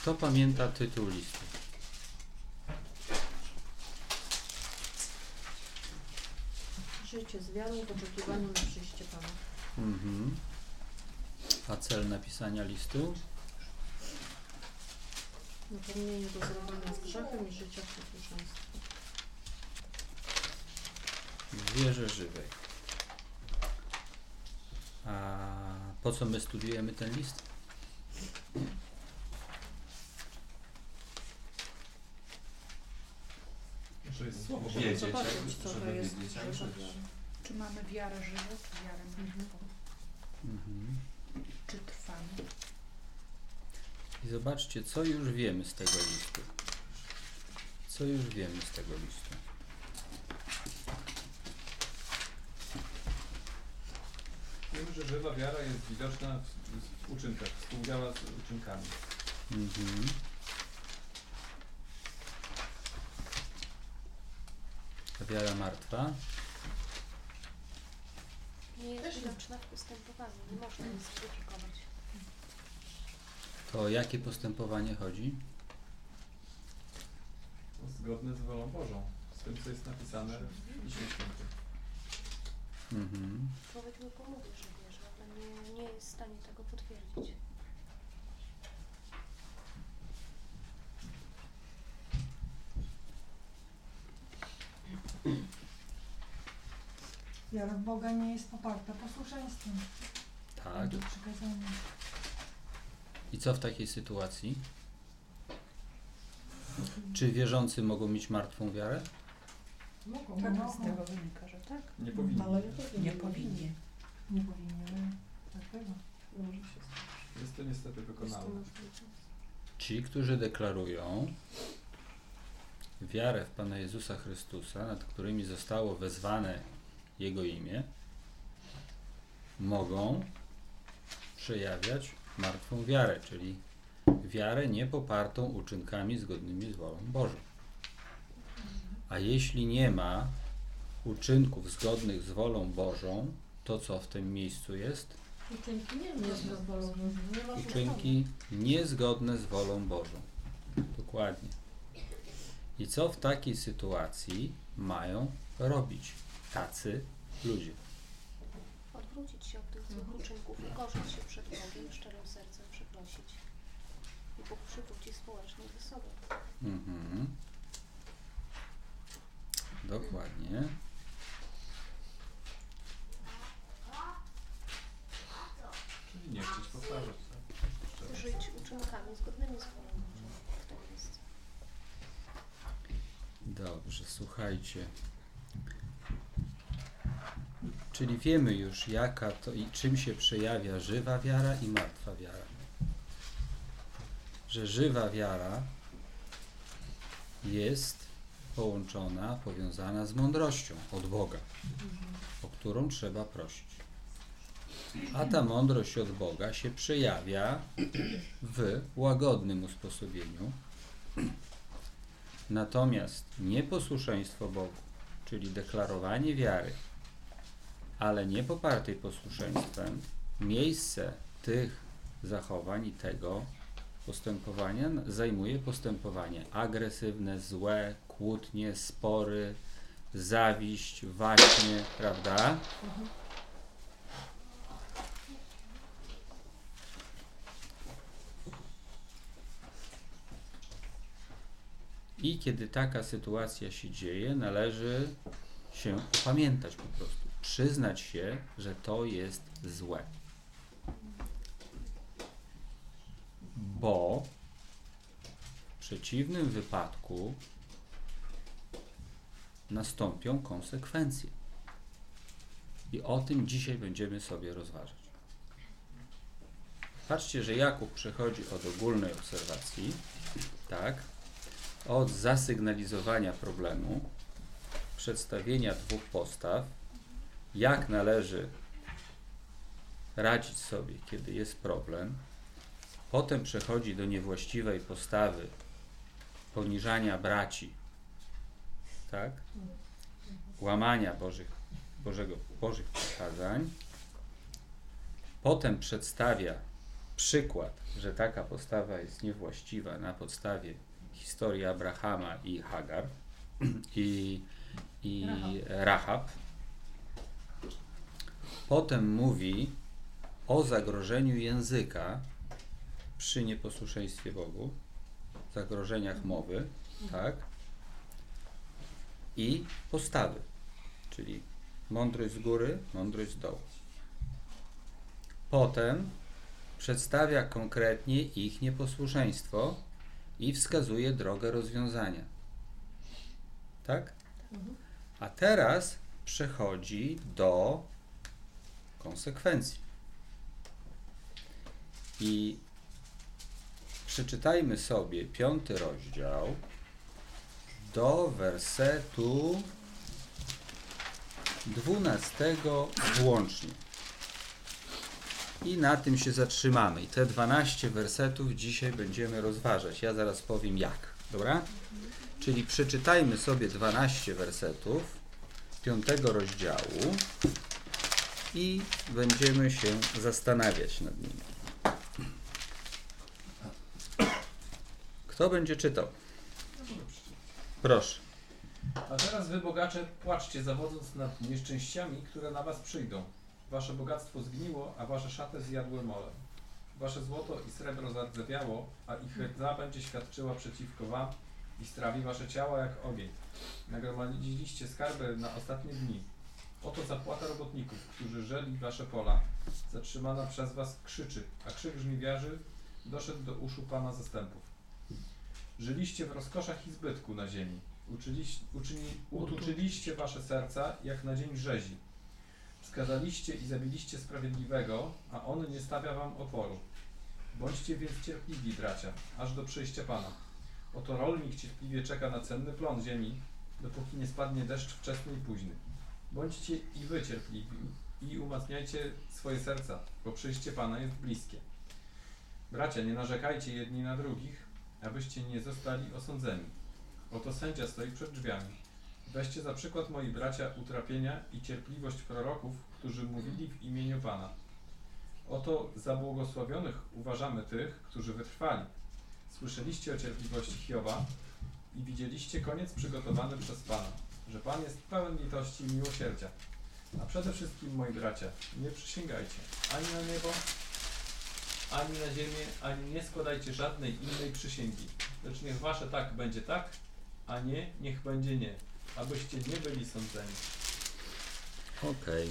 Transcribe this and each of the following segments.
Kto pamięta tytuł listu? Życie z wiarą w oczekiwaniu na przyjście Pana. A cel napisania listu? Napomnienie do zerwania z grzechem i życia w posłuszeństwie. W wierze żywej. A po co my studiujemy ten list? Że jest słowo, Żeby wiedzieć, zobaczyć, co to żeby jest wiedzieć, jak wierza żyć. w wiarę. Czy mamy wiarę żywą, czy wiarę martwą? Czy trwamy? I zobaczcie, co już wiemy z tego listu. Co już wiemy z tego listu. Wiemy, że żywa wiara jest widoczna w uczynkach, współdziała z uczynkami. A wiara martwa? Nie jest widoczna w postępowaniu, nie można jej zweryfikować. To o jakie postępowanie chodzi? Zgodne z wolą Bożą, z tym, co jest napisane w Piśmie Świętym. Człowiek tylko mówi, że wierzy, ale nie jest w stanie tego potwierdzić. Wiara w Boga nie jest poparta posłuszeństwem. Tak. Do przykazania. I co w takiej sytuacji? Czy wierzący mogą mieć martwą wiarę? Mogą, Tak, mogą. z tego wynika, że tak. Nie powinni. Ale nie powinien. Nie powinni. Nie powinni, ale tak bywa. Może się stać. Jest to niestety Jest to wykonalne. możliwe. Ci, którzy deklarują wiarę w Pana Jezusa Chrystusa, nad którymi zostało wezwane Jego imię, mogą przejawiać martwą wiarę, czyli wiarę niepopartą uczynkami zgodnymi z wolą Bożą. A jeśli nie ma uczynków zgodnych z wolą Bożą, to co w tym miejscu jest? Uczynki nie z wolą Bożą. Nie ma Uczynki niezgodne z wolą Bożą. Dokładnie. I co w takiej sytuacji mają robić tacy ludzie? Odwrócić się od tych złych uczynków, ukorzyć się przed Bogiem, szczerym sercem przeprosić i przywrócić społecznie ze sobą. Dokładnie. Czyli nie chcieć powtarzać. Tak? Żyć uczynkami zgodnymi z wolą Bożą w tym miejscu. Dobrze, słuchajcie. Czyli wiemy już, jaka to i czym się przejawia żywa wiara i martwa wiara. Że żywa wiara jest połączona, powiązana z mądrością od Boga, o którą trzeba prosić. A ta mądrość od Boga się przejawia w łagodnym usposobieniu. Natomiast nieposłuszeństwo Bogu, czyli deklarowanie wiary, ale nie popartej posłuszeństwem, miejsce tych zachowań i tego postępowania zajmuje postępowanie agresywne, złe, kłótnie, spory, zawiść, waśnie, prawda? I kiedy taka sytuacja się dzieje, należy się upamiętać po prostu. Przyznać się, że to jest złe. Bo w przeciwnym wypadku nastąpią konsekwencje. I o tym dzisiaj będziemy sobie rozważać. Patrzcie, że Jakub przechodzi od ogólnej obserwacji, tak, od zasygnalizowania problemu, przedstawienia dwóch postaw, jak należy radzić sobie, kiedy jest problem. Potem przechodzi do niewłaściwej postawy poniżania tak? Łamania Bożych przykazań. Potem przedstawia przykład, że taka postawa jest niewłaściwa na podstawie historii Abrahama i Hagar i Rahab. Potem mówi o zagrożeniu języka przy nieposłuszeństwie Bogu, zagrożeniach mowy, tak? I postawy, czyli mądrość z góry, mądrość z dołu. Potem przedstawia konkretnie ich nieposłuszeństwo i wskazuje drogę rozwiązania. Tak? A teraz przechodzi do konsekwencji. I przeczytajmy sobie 5 rozdział do wersetu 12 włącznie. I na tym się zatrzymamy. I te 12 wersetów dzisiaj będziemy rozważać. Ja zaraz powiem jak. Dobra? Czyli przeczytajmy sobie 12 wersetów 5 rozdziału i będziemy się zastanawiać nad nimi. Kto będzie czytał? Proszę. A teraz wy, bogacze, płaczcie, zawodząc nad nieszczęściami, które na was przyjdą. Wasze bogactwo zgniło, a wasze szaty zjadły mole. Wasze złoto i srebro zardzewiało, a ich rdza będzie świadczyła przeciwko wam i strawi wasze ciała jak ogień. Nagromadziliście skarby na ostatnie dni. Oto zapłata robotników, którzy żeli wasze pola. Zatrzymana przez was krzyczy, a krzyk żniwiarzy doszedł do uszu Pana zastępów. Żyliście w rozkoszach i zbytku na ziemi. Utuczyliście wasze serca jak na dzień rzezi. Skazaliście i zabiliście sprawiedliwego, a on nie stawia wam oporu. Bądźcie więc cierpliwi, bracia, aż do przyjścia Pana. Oto rolnik cierpliwie czeka na cenny plon ziemi, dopóki nie spadnie deszcz wczesny i późny. Bądźcie i wy cierpliwi i umacniajcie swoje serca, bo przyjście Pana jest bliskie. Bracia, nie narzekajcie jedni na drugich, abyście nie zostali osądzeni. Oto sędzia stoi przed drzwiami. Weźcie za przykład, moi bracia, utrapienia i cierpliwość proroków, którzy mówili w imieniu Pana. Oto za błogosławionych uważamy tych, którzy wytrwali. Słyszeliście o cierpliwości Hioba i widzieliście koniec przygotowany przez Pana, że Pan jest pełen litości i miłosierdzia. A przede wszystkim, moi bracia, nie przysięgajcie ani na niebo, ani na ziemię, ani nie składajcie żadnej innej przysięgi. Lecz niech wasze tak będzie tak, a nie niech będzie nie, abyście nie byli sądzeni. Okej.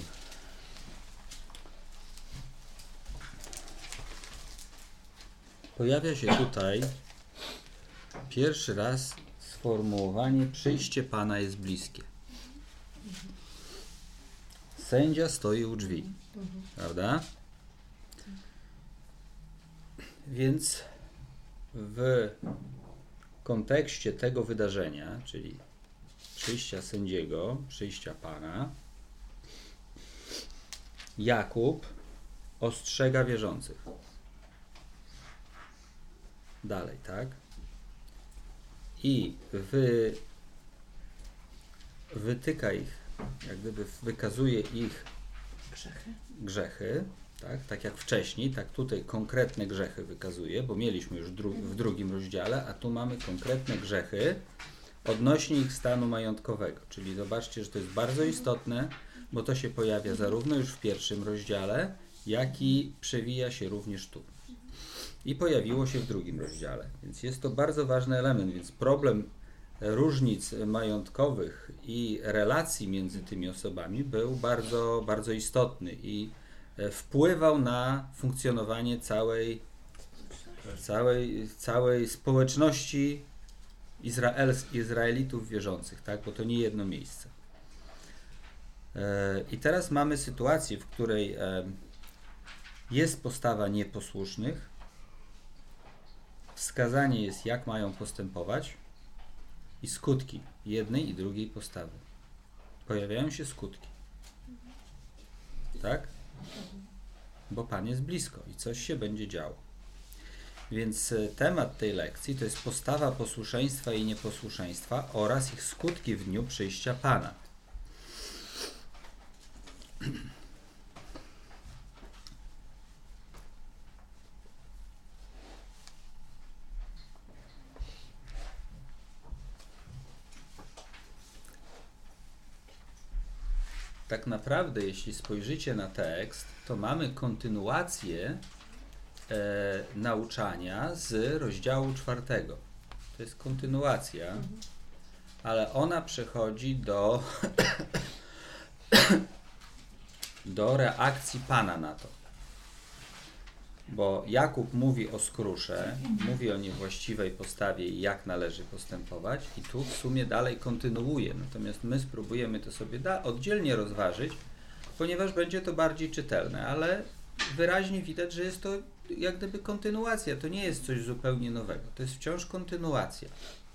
Pojawia się tutaj pierwszy raz sformułowanie przyjście Pana jest bliskie. Sędzia stoi u drzwi. Prawda? Więc w kontekście tego wydarzenia, czyli przyjścia sędziego, przyjścia Pana, Jakub ostrzega wierzących. Dalej, tak? I wytyka ich, jak gdyby wykazuje ich grzechy, tak jak wcześniej, tak tutaj konkretne grzechy wykazuje, bo mieliśmy już w drugim rozdziale, a tu mamy konkretne grzechy odnośnie ich stanu majątkowego. Czyli zobaczcie, że to jest bardzo istotne, bo to się pojawia zarówno już w pierwszym rozdziale, jak i przewija się również tu. I pojawiło się w drugim rozdziale. Więc jest to bardzo ważny element, więc problem różnic majątkowych i relacji między tymi osobami był bardzo, bardzo istotny i wpływał na funkcjonowanie całej społeczności Izraelitów wierzących, tak? Bo to nie jedno miejsce. I teraz mamy sytuację, w której jest postawa nieposłusznych, wskazanie jest, jak mają postępować i skutki jednej i drugiej postawy. Pojawiają się skutki. Tak? Bo Pan jest blisko i coś się będzie działo. Więc temat tej lekcji to jest postawa posłuszeństwa i nieposłuszeństwa oraz ich skutki w dniu przyjścia Pana. tak naprawdę, jeśli spojrzycie na tekst, to mamy kontynuację nauczania z rozdziału 4. To jest kontynuacja, ale ona przechodzi do reakcji Pana na to. Bo Jakub mówi o skrusze, mówi o niewłaściwej postawie i jak należy postępować i tu w sumie dalej kontynuuje. Natomiast my spróbujemy to sobie oddzielnie rozważyć, ponieważ będzie to bardziej czytelne, ale wyraźnie widać, że jest to jak gdyby kontynuacja. To nie jest coś zupełnie nowego. To jest wciąż kontynuacja.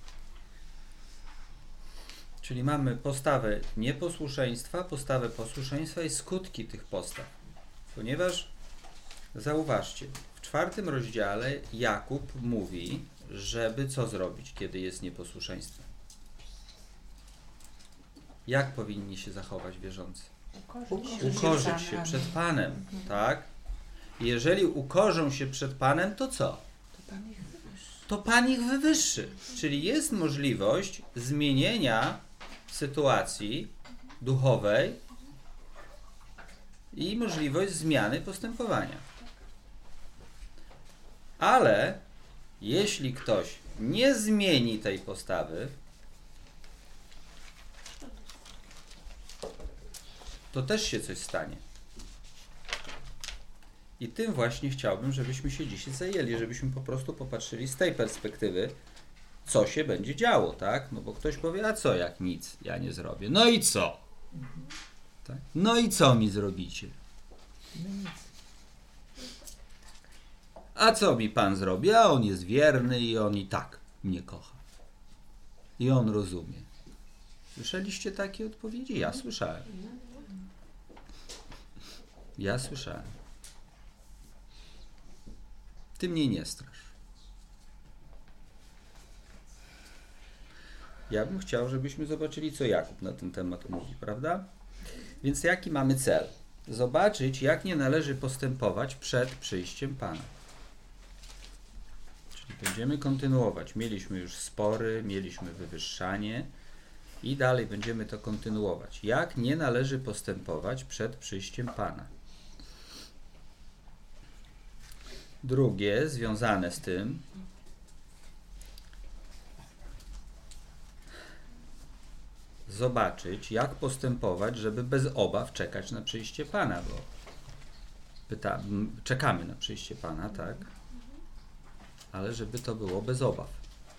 Czyli mamy postawę nieposłuszeństwa, postawę posłuszeństwa i skutki tych postaw. Ponieważ zauważcie, w 4 rozdziale Jakub mówi, żeby co zrobić, kiedy jest nieposłuszeństwo. Jak powinni się zachować wierzący? Ukorzyć się przed Panem, tak? Jeżeli ukorzą się przed Panem, to co? To Pan ich wywyższy. Czyli jest możliwość zmienienia sytuacji duchowej i możliwość zmiany postępowania. Ale jeśli ktoś nie zmieni tej postawy, to też się coś stanie. I tym właśnie chciałbym, żebyśmy się dzisiaj zajęli, żebyśmy po prostu popatrzyli z tej perspektywy, co się będzie działo, tak? No bo ktoś powie, a co jak nic ja nie zrobię? No i co? Tak? No i co mi zrobicie? A co mi Pan zrobi? A On jest wierny i On i tak mnie kocha. I On rozumie. Słyszeliście takie odpowiedzi? Ja słyszałem. Ja słyszałem. Ty mnie nie strasz. Ja bym chciał, żebyśmy zobaczyli, co Jakub na ten temat mówi, prawda? Więc jaki mamy cel? Zobaczyć, jak nie należy postępować przed przyjściem Pana. Czyli będziemy kontynuować. Mieliśmy już spory, mieliśmy wywyższanie i dalej będziemy to kontynuować. Jak nie należy postępować przed przyjściem Pana. Drugie, związane z tym, zobaczyć, jak postępować, żeby bez obaw czekać na przyjście Pana, bo czekamy na przyjście Pana, tak? Ale żeby to było bez obaw.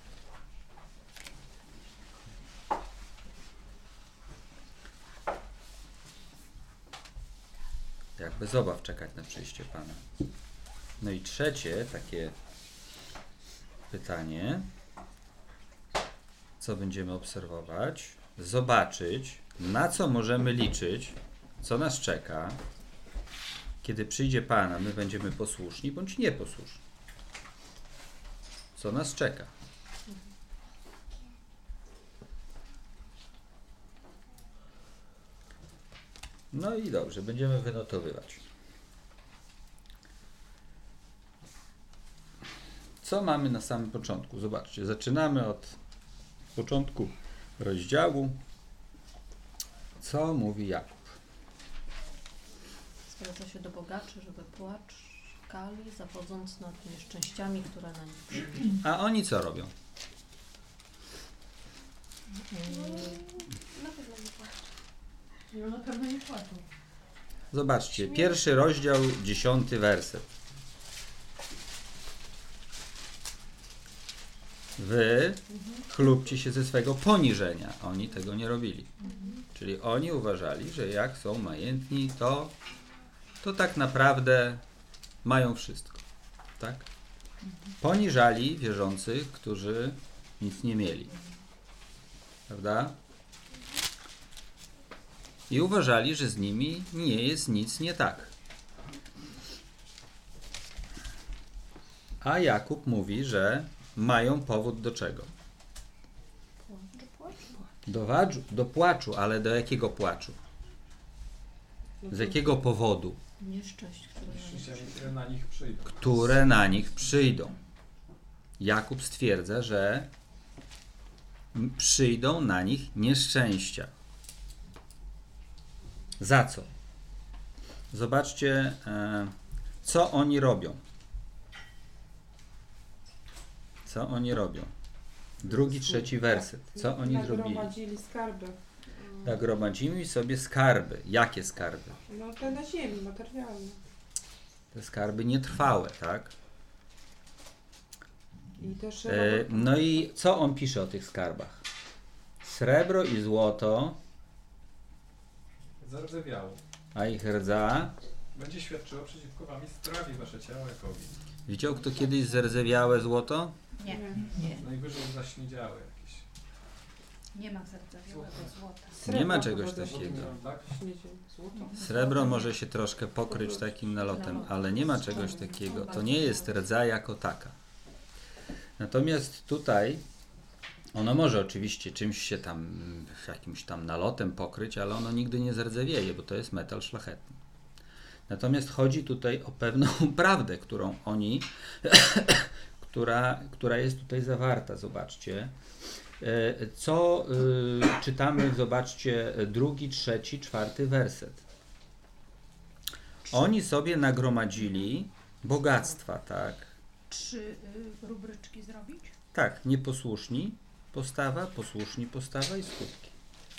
Jak bez obaw czekać na przyjście Pana. No i trzecie takie pytanie, co będziemy obserwować? Zobaczyć, na co możemy liczyć, co nas czeka, kiedy przyjdzie Pan, a my będziemy posłuszni bądź nieposłuszni. Co nas czeka? No i dobrze, będziemy wynotowywać. Co mamy na samym początku? Zobaczcie, zaczynamy od początku rozdziału. Co mówi Jakub? Zwraca się do bogaczy, żeby płaczkali, zawodząc nad nieszczęściami, które na nich przyjdą. A oni co robią? Na pewno nie płaczą. No na pewno nie płaczą. Zobaczcie, 1 rozdział, 10 werset. Wy chlubcie się ze swego poniżenia. Oni tego nie robili. Czyli oni uważali, że jak są majętni, to tak naprawdę mają wszystko. Tak? Poniżali wierzących, którzy nic nie mieli. Prawda? I uważali, że z nimi nie jest nic nie tak. A Jakub mówi, że mają powód do czego? Do płaczu, ale do jakiego płaczu? Z jakiego powodu? Nieszczęść, Które na nich przyjdą. Które na nich przyjdą. Jakub stwierdza, że przyjdą na nich nieszczęścia. Za co? Zobaczcie, co oni robią. Co oni robią? 2, 3 werset. Co oni zrobili? Nagromadzili skarby. Nagromadzili sobie skarby. Jakie skarby? No te na ziemi, materialne. Te skarby nietrwałe, tak? I też No i co on pisze o tych skarbach? Srebro i złoto, Zardzewiało. a ich rdza. Będzie świadczyło przeciwko wam i sprawi wasze ciało jak ogień. Widział kto kiedyś zardzewiałe złoto? Nie, Najwyżej zaśniedziałe jakieś. nie ma zardzewiałego złota. Nie ma srebro czegoś chyba takiego. Tak? śmiecie. Złoto. Srebro może się troszkę pokryć takim nalotem, ale nie ma czegoś takiego. To nie jest rdza jako taka. Natomiast tutaj ono może oczywiście czymś się tam, jakimś tam nalotem pokryć, ale ono nigdy nie zardzewieje, bo to jest metal szlachetny. Natomiast chodzi tutaj o pewną prawdę, którą oni, która jest tutaj zawarta. Zobaczcie. Co czytamy, zobaczcie, 2, 3, 4 werset. Oni sobie nagromadzili bogactwa, tak? 3 rubryczki zrobić? Tak, nieposłuszni postawa, posłuszni postawa i skutki.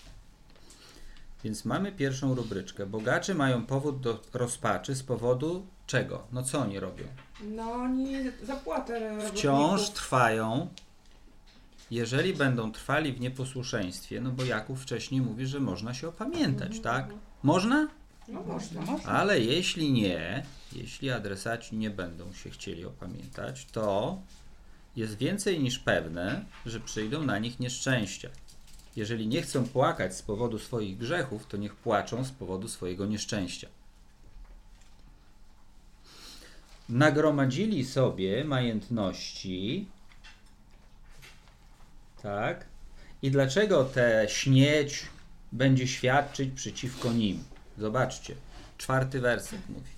Więc mamy pierwszą rubryczkę. Bogacze mają powód do rozpaczy z powodu czego? No co oni robią? No oni zapłatę Wciąż robotników. trwają, jeżeli będą trwali w nieposłuszeństwie, no bo Jakub wcześniej mówi, że można się opamiętać, tak? Można? No można. Ale jeśli nie, jeśli adresaci nie będą się chcieli opamiętać, to jest więcej niż pewne, że przyjdą na nich nieszczęścia. Jeżeli nie chcą płakać z powodu swoich grzechów, to niech płaczą z powodu swojego nieszczęścia. Nagromadzili sobie majątności, tak? I dlaczego te śnieć będzie świadczyć przeciwko nim? Zobaczcie, 4 werset mówi.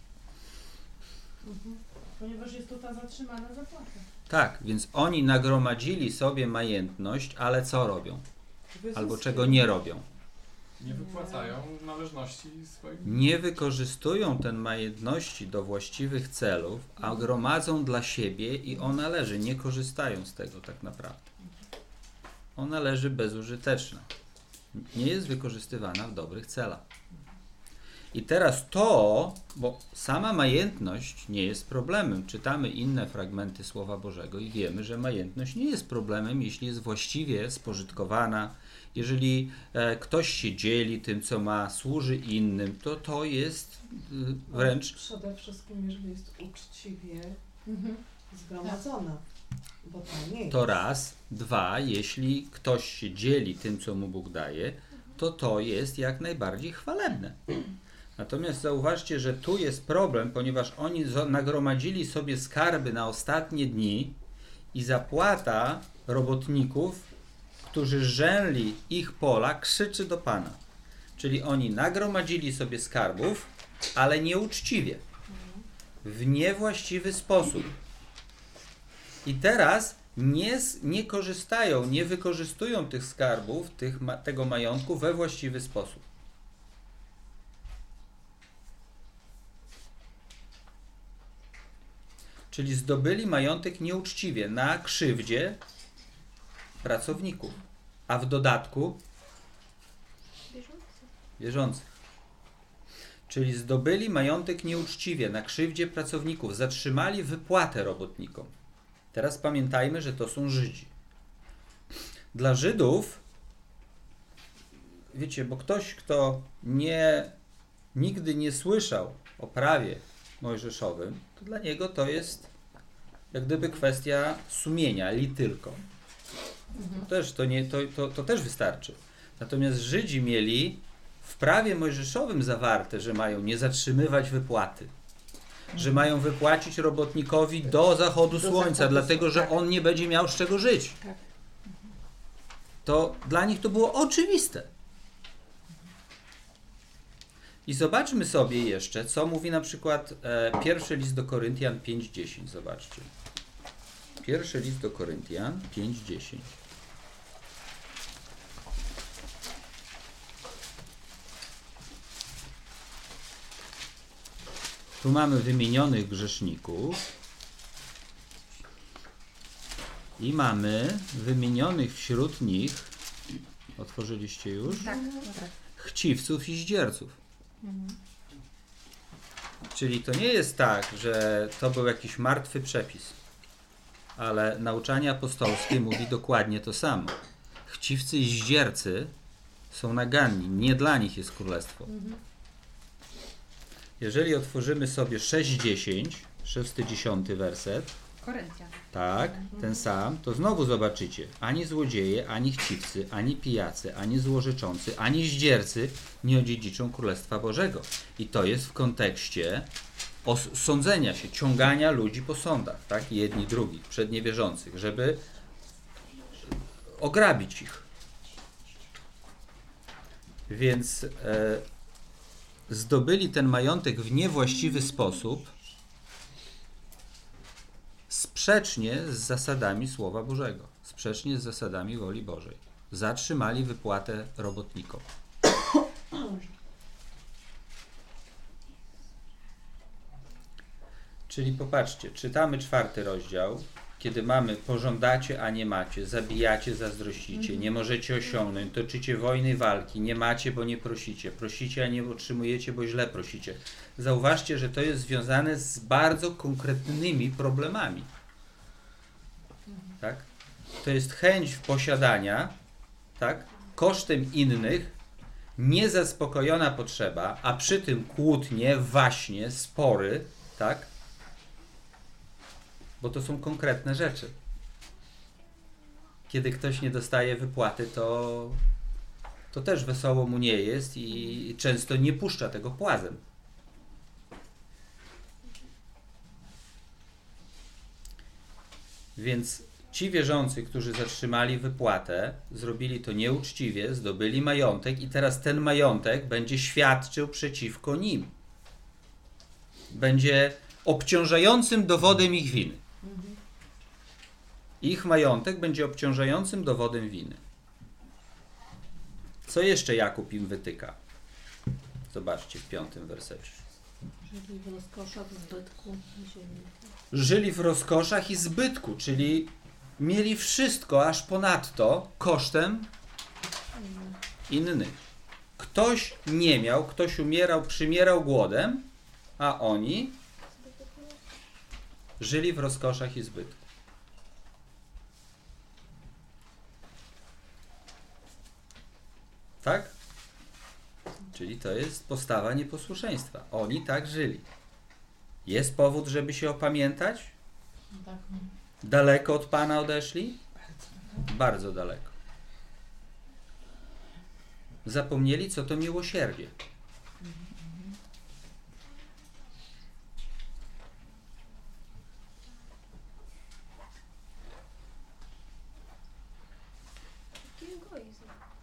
Ponieważ jest to ta zatrzymana zapłata. Tak, więc oni nagromadzili sobie majątność, ale co robią? Albo czego nie robią? Nie wypłacają należności swoim. Nie wykorzystują ten majątności do właściwych celów, a gromadzą dla siebie i ona leży. Nie korzystają z tego tak naprawdę. Ona leży bezużyteczna. Nie jest wykorzystywana w dobrych celach. I teraz to, bo sama majętność nie jest problemem. Czytamy inne fragmenty Słowa Bożego i wiemy, że majętność nie jest problemem, jeśli jest właściwie spożytkowana. Jeżeli ktoś się dzieli tym, co ma, służy innym, to jest wręcz... Przede wszystkim, jeżeli jest uczciwie zgromadzona, bo to nie jest. To raz. 2, jeśli ktoś się dzieli tym, co mu Bóg daje, to jest jak najbardziej chwalebne. Natomiast zauważcie, że tu jest problem, ponieważ oni nagromadzili sobie skarby na ostatnie dni i zapłata robotników, którzy żęli ich pola, krzyczy do Pana. Czyli oni nagromadzili sobie skarbów, ale nieuczciwie, w niewłaściwy sposób. I teraz nie korzystają, nie wykorzystują tych skarbów, tego majątku we właściwy sposób. Czyli zdobyli majątek nieuczciwie, na krzywdzie pracowników, a w dodatku wierzących. Czyli zdobyli majątek nieuczciwie, na krzywdzie pracowników, zatrzymali wypłatę robotnikom. Teraz pamiętajmy, że to są Żydzi. Dla Żydów, wiecie, bo ktoś, kto nigdy nie słyszał o prawie mojżeszowym, to dla niego to jest jak gdyby kwestia sumienia, li tylko. To też wystarczy. Natomiast Żydzi mieli w prawie mojżeszowym zawarte, że mają nie zatrzymywać wypłaty, że mają wypłacić robotnikowi do zachodu słońca, dlatego że on nie będzie miał z czego żyć. To dla nich to było oczywiste. I zobaczmy sobie jeszcze, co mówi na przykład pierwszy list do Koryntian 5:10. Zobaczcie. Pierwszy list do Koryntian 5:10. Tu mamy wymienionych grzeszników i mamy wymienionych wśród nich, otworzyliście już? Tak. Chciwców i zdzierców. Czyli to nie jest tak, że to był jakiś martwy przepis, ale nauczanie apostolskie mówi dokładnie to samo. Chciwcy i zdziercy są naganni, nie dla nich jest królestwo. Jeżeli otworzymy sobie 6:10, 6-10 werset, Koryntian. tak, ten sam, to znowu zobaczycie, ani złodzieje, ani chciwcy, ani pijacy, ani złorzeczący, ani zdziercy nie odziedziczą Królestwa Bożego. I to jest w kontekście sądzenia się, ciągania ludzi po sądach, tak, jedni drugich, przed niewierzących, żeby ograbić ich. Więc zdobyli ten majątek w niewłaściwy sposób, sprzecznie z zasadami Słowa Bożego, sprzecznie z zasadami woli Bożej. Zatrzymali wypłatę robotnikom. Czyli popatrzcie, czytamy 4 rozdział, kiedy mamy pożądacie, a nie macie, zabijacie, zazdrościcie, nie możecie osiągnąć, toczycie wojny, walki, nie macie, bo nie prosicie, prosicie, a nie otrzymujecie, bo źle prosicie. Zauważcie, że to jest związane z bardzo konkretnymi problemami. Tak? To jest chęć posiadania, tak? Kosztem innych, niezaspokojona potrzeba, a przy tym kłótnie, waśnie, spory, tak? Bo to są konkretne rzeczy. Kiedy ktoś nie dostaje wypłaty, to też wesoło mu nie jest i często nie puszcza tego płazem. Więc ci wierzący, którzy zatrzymali wypłatę, zrobili to nieuczciwie, zdobyli majątek i teraz ten majątek będzie świadczył przeciwko nim. Będzie obciążającym dowodem ich winy. Ich majątek będzie obciążającym dowodem winy. Co jeszcze Jakub im wytyka? Zobaczcie w 5 wersecie. Żyli w rozkoszach, zbytku ziemi. Żyli w rozkoszach i zbytku, czyli mieli wszystko aż ponadto kosztem innych. Ktoś nie miał, ktoś umierał, przymierał głodem, a oni żyli w rozkoszach i zbytku. Tak? Czyli to jest postawa nieposłuszeństwa. Oni tak żyli. Jest powód, żeby się opamiętać? Tak. Daleko od Pana odeszli? Bardzo daleko. Zapomnieli, co to miłosierdzie. Jaki egoizm.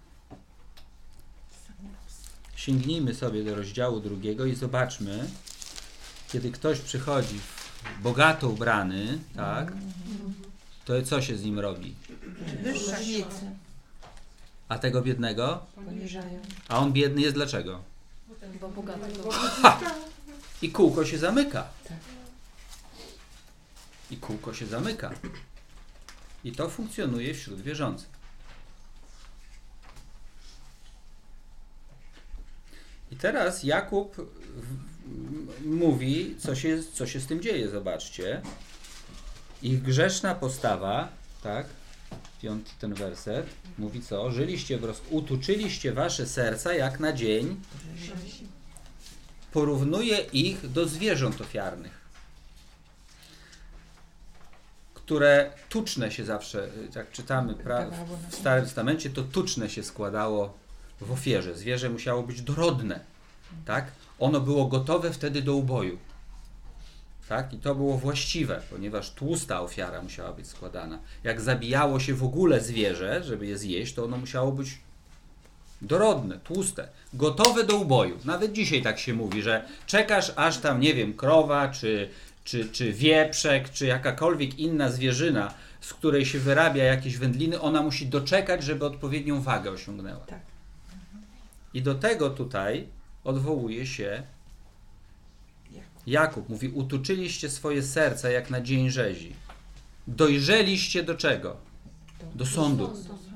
Sięgnijmy sobie do rozdziału 2 i zobaczmy, kiedy ktoś przychodzi bogato ubrany, tak, to co się z nim robi? Wyższa siła. A tego biednego? Poniżają. A on biedny jest dlaczego? Bo bogatego. I kółko się zamyka. Tak. I kółko się zamyka. I to funkcjonuje wśród wierzących. I teraz Jakub mówi, co się z tym dzieje. Zobaczcie. Ich grzeszna postawa, tak? 5 ten werset, mówi co? Żyliście utuczyliście wasze serca jak na dzień. Porównuje ich do zwierząt ofiarnych, które tuczne się zawsze, jak czytamy w Starym Testamencie, to tuczne się składało w ofierze. Zwierzę musiało być dorodne, tak? Ono było gotowe wtedy do uboju. Tak? I to było właściwe, ponieważ tłusta ofiara musiała być składana. Jak zabijało się w ogóle zwierzę, żeby je zjeść, to ono musiało być dorodne, tłuste, gotowe do uboju. Nawet dzisiaj tak się mówi, że czekasz aż tam, nie wiem, krowa, czy wieprzek, czy jakakolwiek inna zwierzyna, z której się wyrabia jakieś wędliny, ona musi doczekać, żeby odpowiednią wagę osiągnęła. Tak. I do tego tutaj odwołuje się Jakub mówi, utuczyliście swoje serca jak na dzień rzezi. Dojrzeliście do czego? Do sądu.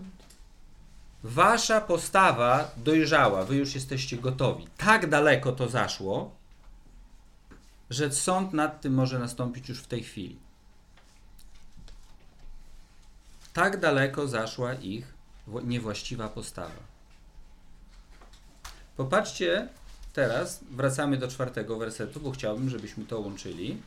Wasza postawa dojrzała, wy już jesteście gotowi. Tak daleko to zaszło, że sąd nad tym może nastąpić już w tej chwili. Tak daleko zaszła ich niewłaściwa postawa. Popatrzcie, teraz wracamy do 4 wersetu, bo chciałbym, żebyśmy to łączyli.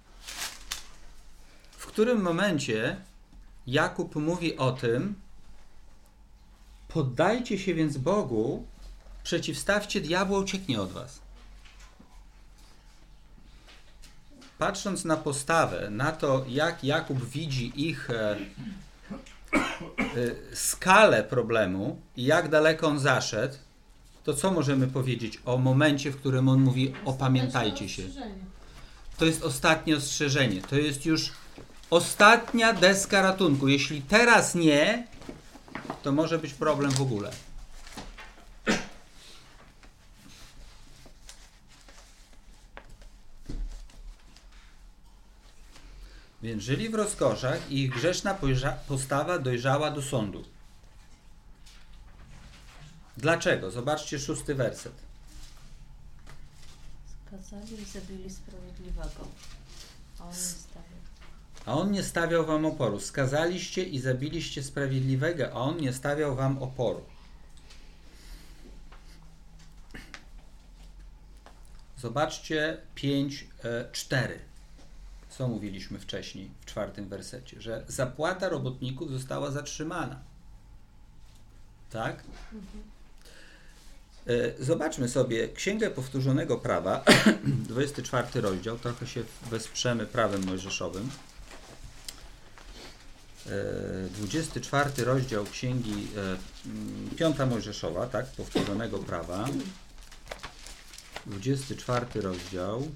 W którym momencie Jakub mówi o tym, poddajcie się więc Bogu, przeciwstawcie diabłu, ucieknie od was. Patrząc na postawę, na to, jak Jakub widzi ich skalę problemu i jak daleko on zaszedł, to co możemy powiedzieć o momencie, w którym on mówi, opamiętajcie się? To jest ostatnie ostrzeżenie. To jest już ostatnia deska ratunku. Jeśli teraz nie, to może być problem w ogóle. Więc żyli w rozkoszach i ich grzeszna postawa dojrzała do sądu. Dlaczego? Zobaczcie 6 werset. Skazali i zabili sprawiedliwego, a on nie stawiał. A on nie stawiał wam oporu. Skazaliście i zabiliście sprawiedliwego, a on nie stawiał wam oporu. Zobaczcie 5:4. Co mówiliśmy wcześniej w 4 wersecie? Że zapłata robotników została zatrzymana. Tak? Zobaczmy sobie Księgę Powtórzonego Prawa, 24 rozdział, trochę się wesprzemy prawem mojżeszowym. 24 rozdział Księgi 5 Mojżeszowa, tak, Powtórzonego Prawa. 24 rozdział.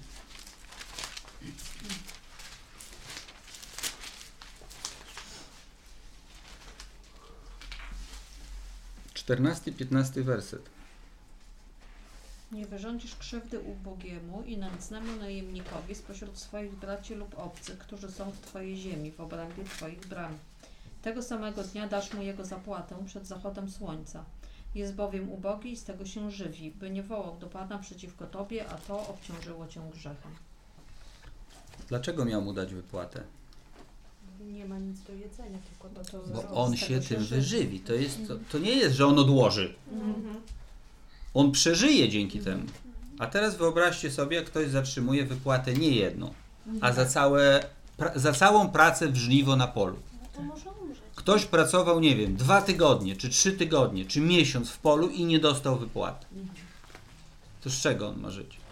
Czternasty, 15 werset. Nie wyrządzisz krzywdy ubogiemu i nędznemu najemnikowi spośród swoich braci lub obcych, którzy są w Twojej ziemi, w obrębie Twoich bram. Tego samego dnia dasz mu jego zapłatę przed zachodem słońca. Jest bowiem ubogi i z tego się żywi, by nie wołał do Pana przeciwko Tobie, a to obciążyło Cię grzechem. Dlaczego miał mu dać wypłatę? Nie ma nic do jedzenia, tylko to Bo z on tego się tym żywi. wyżywi. To nie jest, że on odłoży. Mhm. On przeżyje dzięki temu. A teraz wyobraźcie sobie, jak ktoś zatrzymuje wypłatę nie jedną, a za całą pracę w żniwo na polu. No to może umrzeć. Ktoś pracował, nie wiem, 2 tygodnie, czy 3 tygodnie, czy miesiąc w polu i nie dostał wypłaty. To z czego on ma żyć?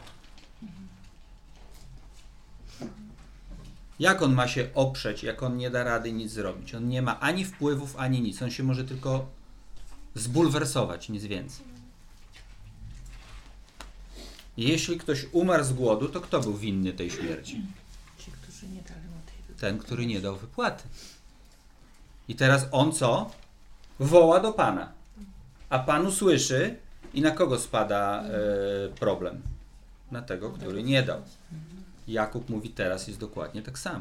Jak on ma się oprzeć, jak on nie da rady nic zrobić? On nie ma ani wpływów, ani nic. On się może tylko zbulwersować, nic więcej. Jeśli ktoś umarł z głodu, to kto był winny tej śmierci? Ci, którzy nie dali mu tej wypłaty. Ten, który nie dał wypłaty. I teraz on co? Woła do Pana. A Pan usłyszy i na kogo spada problem? Na tego, który nie dał. Jakub mówi, teraz jest dokładnie tak samo.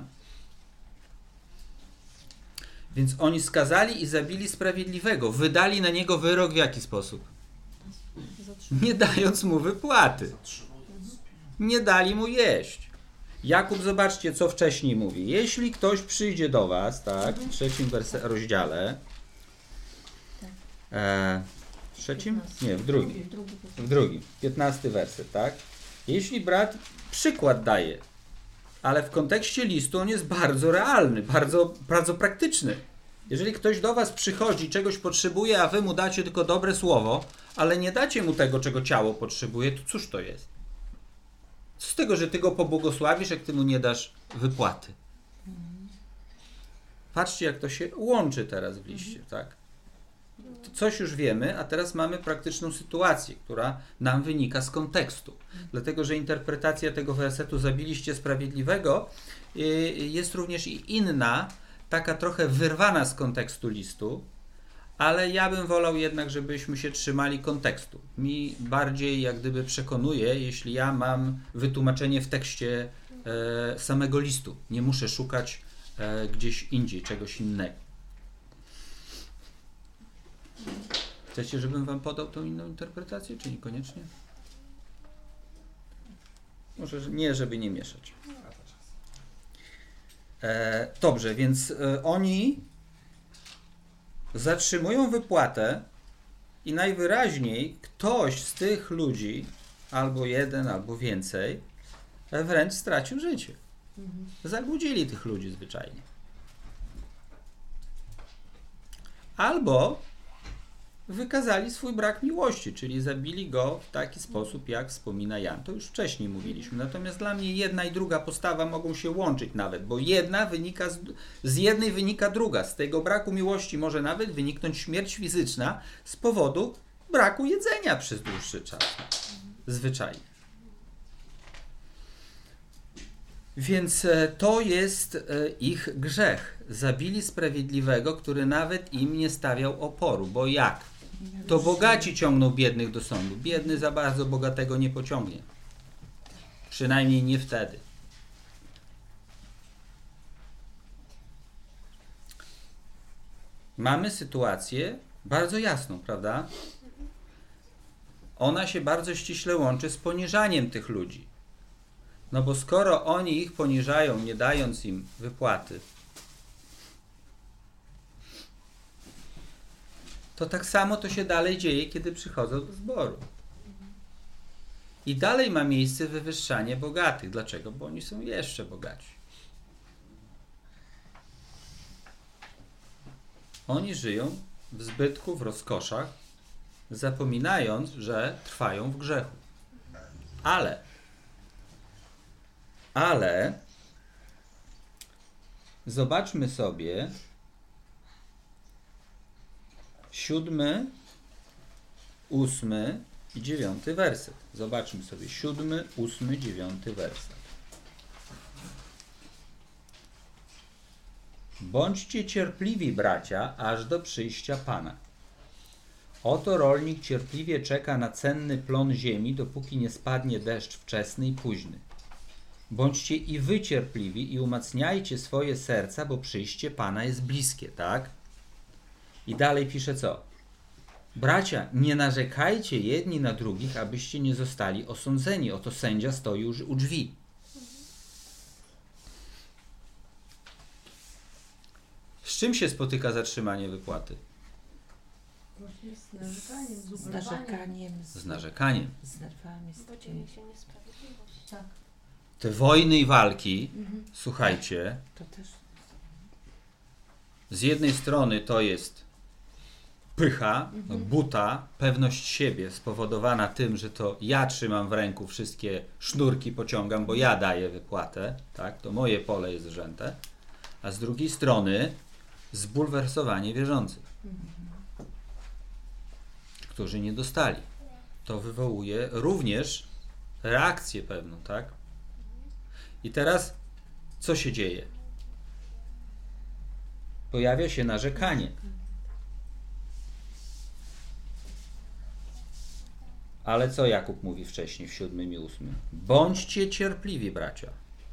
Więc oni skazali i zabili sprawiedliwego. Wydali na niego wyrok w jaki sposób? Nie dając mu wypłaty. Nie dali mu jeść. Jakub, zobaczcie, co wcześniej mówi. Jeśli ktoś przyjdzie do was, tak, w 3 rozdziale, w 3? Nie, w 2. W 2, 15 werset, tak? Jeśli brat przykład daje, ale w kontekście listu on jest bardzo realny, bardzo praktyczny. Jeżeli ktoś do was przychodzi, czegoś potrzebuje, a wy mu dacie tylko dobre słowo, ale nie dacie mu tego, czego ciało potrzebuje, to cóż to jest? Co z tego, że ty go pobłogosławisz, jak ty mu nie dasz wypłaty? Patrzcie, jak to się łączy teraz w liście, tak? To coś już wiemy, a teraz mamy praktyczną sytuację, która nam wynika z kontekstu. Dlatego, że interpretacja tego wersetu zabiliście sprawiedliwego jest również i inna, taka trochę wyrwana z kontekstu listu, ale ja bym wolał jednak, żebyśmy się trzymali kontekstu. Mi bardziej jak gdyby przekonuje, jeśli ja mam wytłumaczenie w tekście samego listu. Nie muszę szukać gdzieś indziej czegoś innego. Chcecie, żebym wam podał tą inną interpretację, czy niekoniecznie? Może nie, żeby nie mieszać. Dobrze, więc oni zatrzymują wypłatę i najwyraźniej ktoś z tych ludzi, albo jeden, albo więcej, wręcz stracił życie. Zagłudzili tych ludzi zwyczajnie. Albo wykazali swój brak miłości, czyli zabili go w taki sposób, jak wspomina Jan. To już wcześniej mówiliśmy. Natomiast dla mnie jedna i druga postawa mogą się łączyć nawet, bo jedna wynika z jednej wynika druga. Z tego braku miłości może nawet wyniknąć śmierć fizyczna z powodu braku jedzenia przez dłuższy czas. Zwyczajnie. Więc to jest ich grzech. Zabili sprawiedliwego, który nawet im nie stawiał oporu. Bo jak? To bogaci ciągną biednych do sądu. Biedny za bardzo bogatego nie pociągnie. Przynajmniej nie wtedy. Mamy sytuację bardzo jasną, prawda? Ona się bardzo ściśle łączy z poniżaniem tych ludzi. No bo skoro oni ich poniżają, nie dając im wypłaty, to tak samo to się dalej dzieje, kiedy przychodzą do zboru. I dalej ma miejsce wywyższanie bogatych. Dlaczego? Bo oni są jeszcze bogaci. Oni żyją w zbytku, w rozkoszach, zapominając, że trwają w grzechu. Ale zobaczmy sobie 7, 8 i 9 werset. Zobaczmy sobie 7, 8, 9 werset. Bądźcie cierpliwi, bracia, aż do przyjścia Pana. Oto rolnik cierpliwie czeka na cenny plon ziemi, dopóki nie spadnie deszcz wczesny i późny. Bądźcie i wy cierpliwi i umacniajcie swoje serca, bo przyjście Pana jest bliskie, tak? I dalej pisze co? Bracia, nie narzekajcie jedni na drugich, abyście nie zostali osądzeni. Oto sędzia stoi u drzwi. Z czym się spotyka zatrzymanie wypłaty? Właśnie z narzekaniem, z Z ubolewaniem. narzekaniem, Z narzekaniem. z nerwami, z Bo dzieje się niesprawiedliwość. Tak. Te wojny i walki, słuchajcie, to też z jednej strony to jest pycha, buta, pewność siebie spowodowana tym, że to ja trzymam w ręku wszystkie sznurki, pociągam, bo ja daję wypłatę, tak? To moje pole jest rzęte, a z drugiej strony zbulwersowanie wierzących, którzy nie dostali. To wywołuje również reakcję pewną, tak? I teraz co się dzieje? Pojawia się narzekanie. Ale co Jakub mówi wcześniej w 7 i 8? Bądźcie cierpliwi, bracia.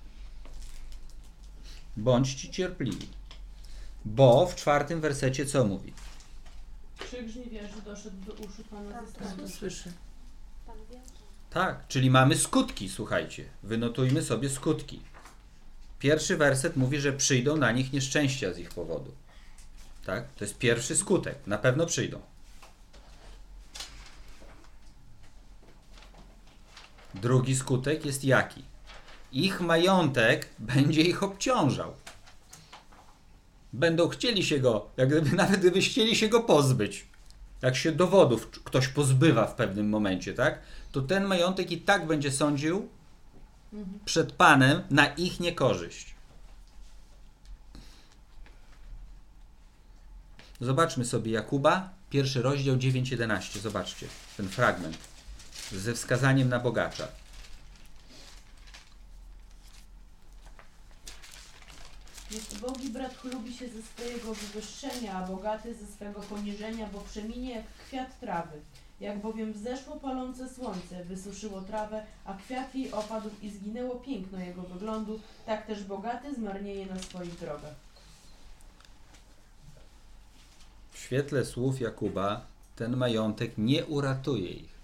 Bądźcie cierpliwi. Bo w 4 wersecie co mówi? Krzyk żniwiarzy doszedł do uszu Pana ze to strony. słyszę. Pan wie o tym. Tak, czyli mamy skutki, słuchajcie. Wynotujmy sobie skutki. 1 werset mówi, że przyjdą na nich nieszczęścia z ich powodu. Tak? To jest pierwszy skutek. Na pewno przyjdą. Drugi skutek jest jaki? Ich majątek będzie ich obciążał. Będą chcieli się go, jak gdyby, nawet gdyby chcieli się go pozbyć. Jak się dowodów ktoś pozbywa w pewnym momencie, tak? To ten majątek i tak będzie sądził przed Panem na ich niekorzyść. Zobaczmy sobie Jakuba, 1 rozdział 9-11. Zobaczcie ten fragment ze wskazaniem na bogacza. Jest ubogi brat chlubi się ze swojego wywyższenia, a bogaty ze swego poniżenia, bo przeminie jak kwiat trawy. Jak bowiem wzeszło palące słońce, wysuszyło trawę, a kwiat jej opadł i zginęło piękno jego wyglądu, tak też bogaty zmarnieje na swoich drogach. W świetle słów Jakuba ten majątek nie uratuje ich.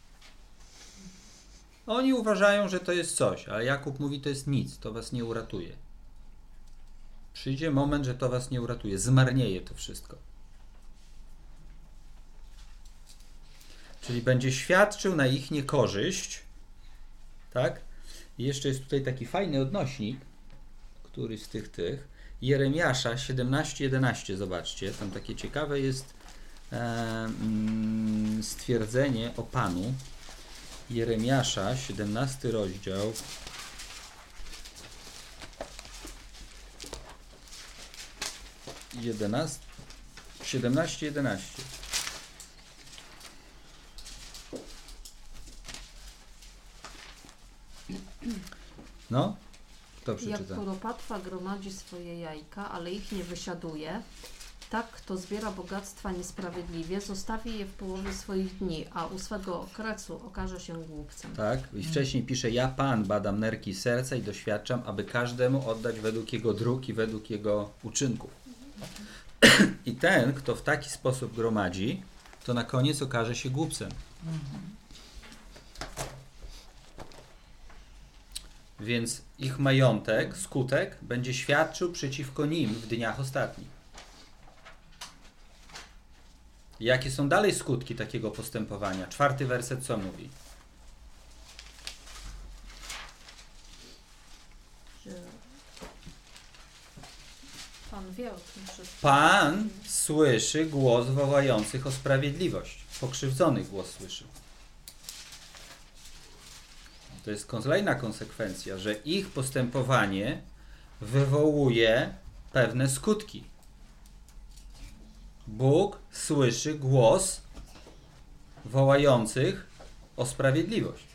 Oni uważają, że to jest coś, ale Jakub mówi, to jest nic, to was nie uratuje. Przyjdzie moment, że to was nie uratuje, zmarnieje to wszystko. Czyli będzie świadczył na ich niekorzyść, tak? I jeszcze jest tutaj taki fajny odnośnik, któryś z tych, Jeremiasza 17:11, zobaczcie, tam takie ciekawe jest stwierdzenie o Panu. Jeremiasza, 17 rozdział, 17:11. No, kto przeczyta? Jak kuropatwa gromadzi swoje jajka, ale ich nie wysiaduje, tak kto zbiera bogactwa niesprawiedliwie, zostawi je w połowie swoich dni, a u swego okresu okaże się głupcem. Tak, i wcześniej pisze, ja Pan badam nerki serca i doświadczam, aby każdemu oddać według jego dróg i według jego uczynków. I ten, kto w taki sposób gromadzi, to na koniec okaże się głupcem. Więc ich majątek, skutek, będzie świadczył przeciwko nim w dniach ostatnich. Jakie są dalej skutki takiego postępowania? 4 werset co mówi? Że Pan wie o tym wszystkim. Pan słyszy głos wołających o sprawiedliwość. Pokrzywdzonych głos słyszy. To jest kolejna konsekwencja, że ich postępowanie wywołuje pewne skutki. Bóg słyszy głos wołających o sprawiedliwość.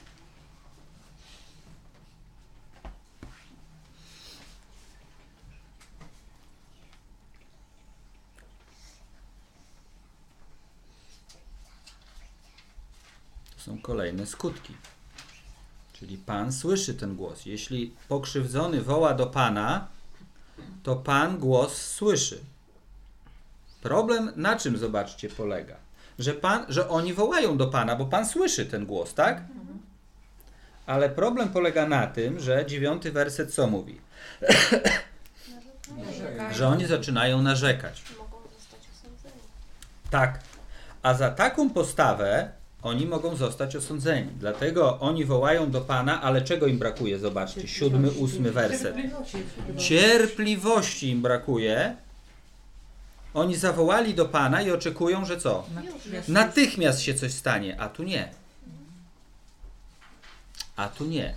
To są kolejne skutki. Czyli Pan słyszy ten głos. Jeśli pokrzywdzony woła do Pana, to Pan głos słyszy. Problem na czym, zobaczcie, polega? Że oni wołają do Pana, bo Pan słyszy ten głos, tak? Ale problem polega na tym, że 9 werset co mówi? Że oni zaczynają narzekać. Mogą zostać osądzeni. Tak. A za taką postawę oni mogą zostać osądzeni. Dlatego oni wołają do Pana, ale czego im brakuje? Zobaczcie, 7, 8 werset. Cierpliwości im brakuje. Oni zawołali do Pana i oczekują, że co? Natychmiast się coś stanie, a tu nie. A tu nie.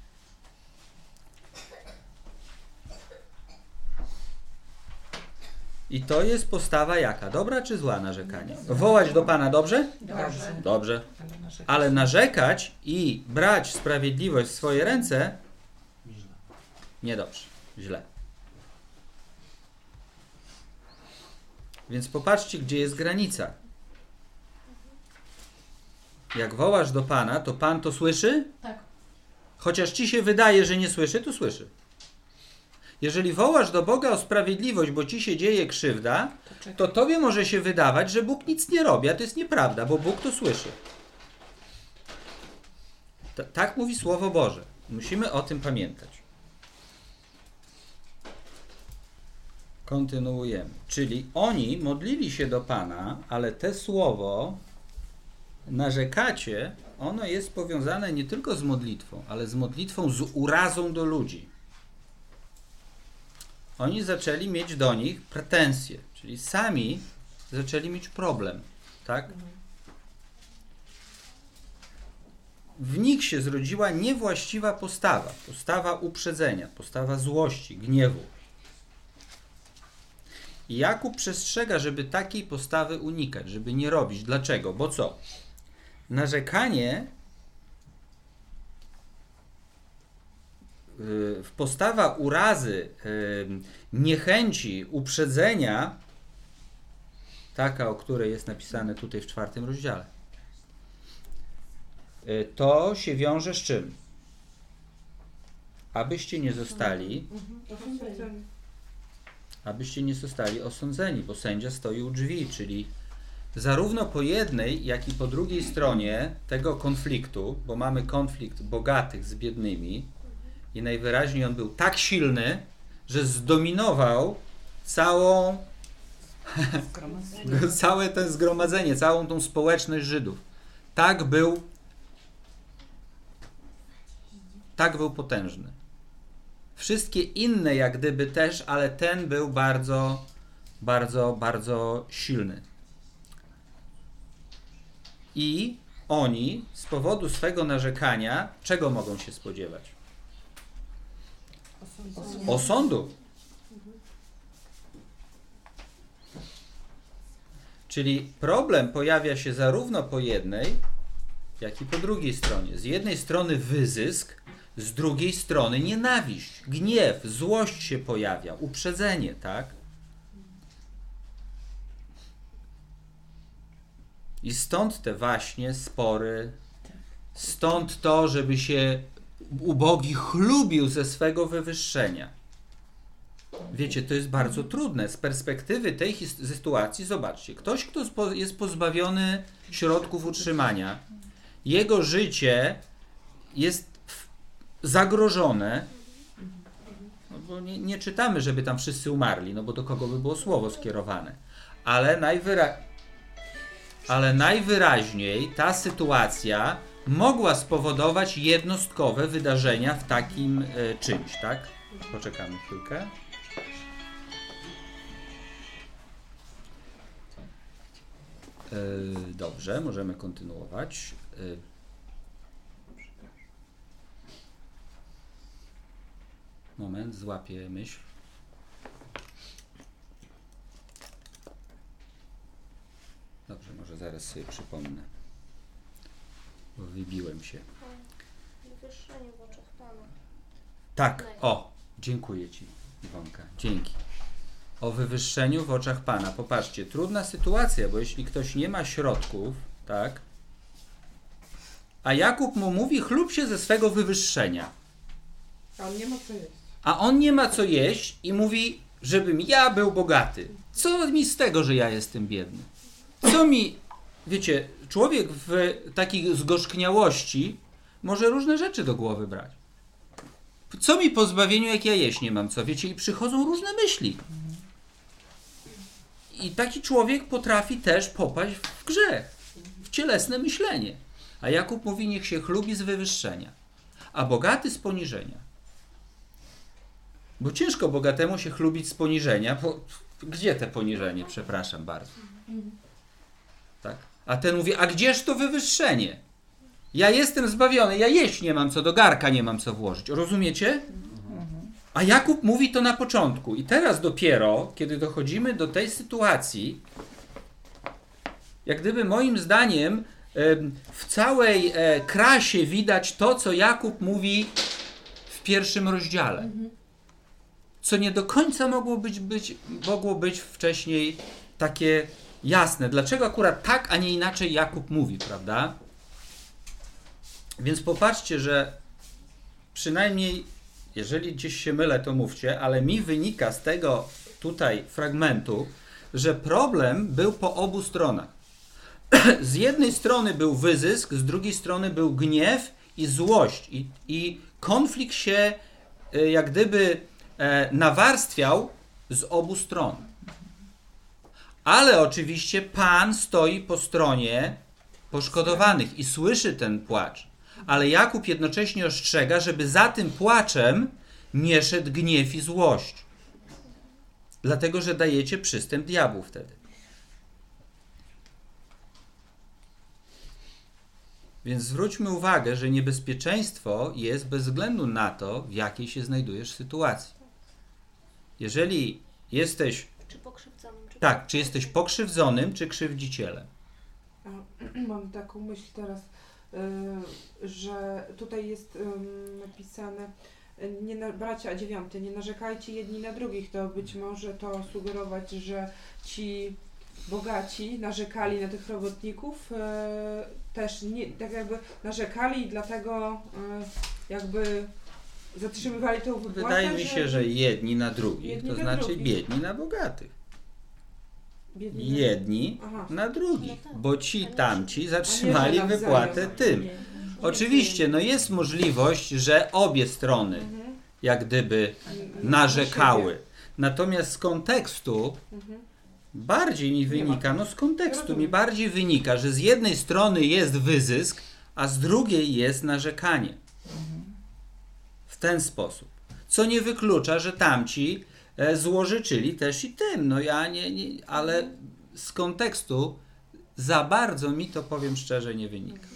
I to jest postawa jaka? Dobra czy zła narzekanie? Wołać do Pana dobrze? Dobrze. Dobrze. Ale narzekać i brać sprawiedliwość w swoje ręce? Niedobrze. Źle. Więc popatrzcie, gdzie jest granica. Jak wołasz do Pana, to Pan to słyszy? Tak. Chociaż ci się wydaje, że nie słyszy, to słyszy. Jeżeli wołasz do Boga o sprawiedliwość, bo ci się dzieje krzywda, to tobie może się wydawać, że Bóg nic nie robi, a to jest nieprawda, bo Bóg to słyszy. Tak mówi Słowo Boże. Musimy o tym pamiętać. Kontynuujemy. Czyli oni modlili się do Pana, ale te słowo narzekacie, ono jest powiązane nie tylko z modlitwą, ale z modlitwą z urazą do ludzi. Oni zaczęli mieć do nich pretensje, czyli sami zaczęli mieć problem, tak? W nich się zrodziła niewłaściwa postawa, postawa uprzedzenia, postawa złości, gniewu. I Jakub przestrzega, żeby takiej postawy unikać, żeby nie robić. Dlaczego? Bo co? Narzekanie postawa urazy, niechęci, uprzedzenia, taka, o której jest napisane tutaj w 4 rozdziale, to się wiąże z czym? Abyście nie zostali osądzeni, bo sędzia stoi u drzwi, czyli zarówno po jednej, jak i po drugiej stronie tego konfliktu, bo mamy konflikt bogatych z biednymi i najwyraźniej on był tak silny, że zdominował całe to zgromadzenie, całą tą społeczność Żydów. Tak był potężny. Wszystkie inne jak gdyby też, ale ten był bardzo, bardzo, bardzo silny. I oni z powodu swego narzekania czego mogą się spodziewać? Osądu. Czyli problem pojawia się zarówno po jednej, jak i po drugiej stronie. Z jednej strony wyzysk, z drugiej strony nienawiść, gniew, złość się pojawia, uprzedzenie, tak? I stąd te właśnie spory, stąd to, żeby się ubogi chlubił ze swego wywyższenia. Wiecie, to jest bardzo trudne. Z perspektywy tej sytuacji, zobaczcie, ktoś, kto jest pozbawiony środków utrzymania, jego życie jest zagrożone, no bo nie czytamy, żeby tam wszyscy umarli, no bo do kogo by było słowo skierowane. Ale najwyraźniej ta sytuacja mogła spowodować jednostkowe wydarzenia w takim czymś, tak? Poczekamy chwilkę. Dobrze, możemy kontynuować. Moment, złapię myśl. Dobrze, może zaraz sobie przypomnę. Bo wybiłem się. Wywyższenie w oczach Pana. Tak, o, dziękuję Ci, Iwonka, dzięki. O wywyższeniu w oczach Pana. Popatrzcie, trudna sytuacja, bo jeśli ktoś nie ma środków, tak, a Jakub mu mówi, chlub się ze swego wywyższenia. A on nie ma co jeść. A on nie ma co jeść i mówi, żebym ja był bogaty. Co mi z tego, że ja jestem biedny? Co mi, wiecie, człowiek w takiej zgorzkniałości może różne rzeczy do głowy brać. Co mi po zbawieniu, jak ja jeść nie mam co? Wiecie, i przychodzą różne myśli. I taki człowiek potrafi też popaść w grzech, w cielesne myślenie. A Jakub mówi, niech się chlubi z wywyższenia, a bogaty z poniżenia. Bo ciężko bogatemu się chlubić z poniżenia, bo gdzie te poniżenie, przepraszam bardzo. Tak? A ten mówi, a gdzież to wywyższenie? Ja jestem zbawiony, ja jeść nie mam co, do garka nie mam co włożyć. Rozumiecie? A Jakub mówi to na początku. I teraz dopiero, kiedy dochodzimy do tej sytuacji, jak gdyby moim zdaniem w całej krasie widać to, co Jakub mówi w 1 rozdziale. Co nie do końca mogło być wcześniej takie jasne. Dlaczego akurat tak, a nie inaczej Jakub mówi, prawda? Więc popatrzcie, że przynajmniej, jeżeli gdzieś się mylę, to mówcie, ale mi wynika z tego tutaj fragmentu, że problem był po obu stronach. Z jednej strony był wyzysk, z drugiej strony był gniew i złość. I konflikt się jak gdyby nawarstwiał z obu stron. Ale oczywiście Pan stoi po stronie poszkodowanych i słyszy ten płacz. Ale Jakub jednocześnie ostrzega, żeby za tym płaczem nie szedł gniew i złość. Dlatego, że dajecie przystęp diabłu wtedy. Więc zwróćmy uwagę, że niebezpieczeństwo jest bez względu na to, w jakiej się znajdujesz sytuacji. Jeżeli jesteś... Czy pokrzywdzonym, czy Tak, czy jesteś pokrzywdzonym, czy krzywdzicielem. Mam taką myśl teraz, że tutaj jest napisane, bracia 9, nie narzekajcie jedni na drugich, to być może to sugerować, że ci bogaci narzekali na tych robotników, też nie, tak jakby narzekali i dlatego jakby zatrzymywali tą wypłatę. Wydaje mi się, że jedni na drugich, Jedni to na znaczy drugich. biedni na bogatych. biedni na- Jedni Aha. na drugich, No tak. bo ci tamci zatrzymali nawzajem. wypłatę tym. Oczywiście, no jest możliwość, że obie strony Mhm. jak gdyby narzekały. Natomiast z kontekstu bardziej mi wynika, no z kontekstu mi Rozumiem. bardziej wynika, że z jednej strony jest wyzysk, a z drugiej jest narzekanie. W ten sposób. Co nie wyklucza, że tamci złożyczyli też i tym. No ja nie, ale z kontekstu za bardzo mi to, powiem szczerze, nie wynika.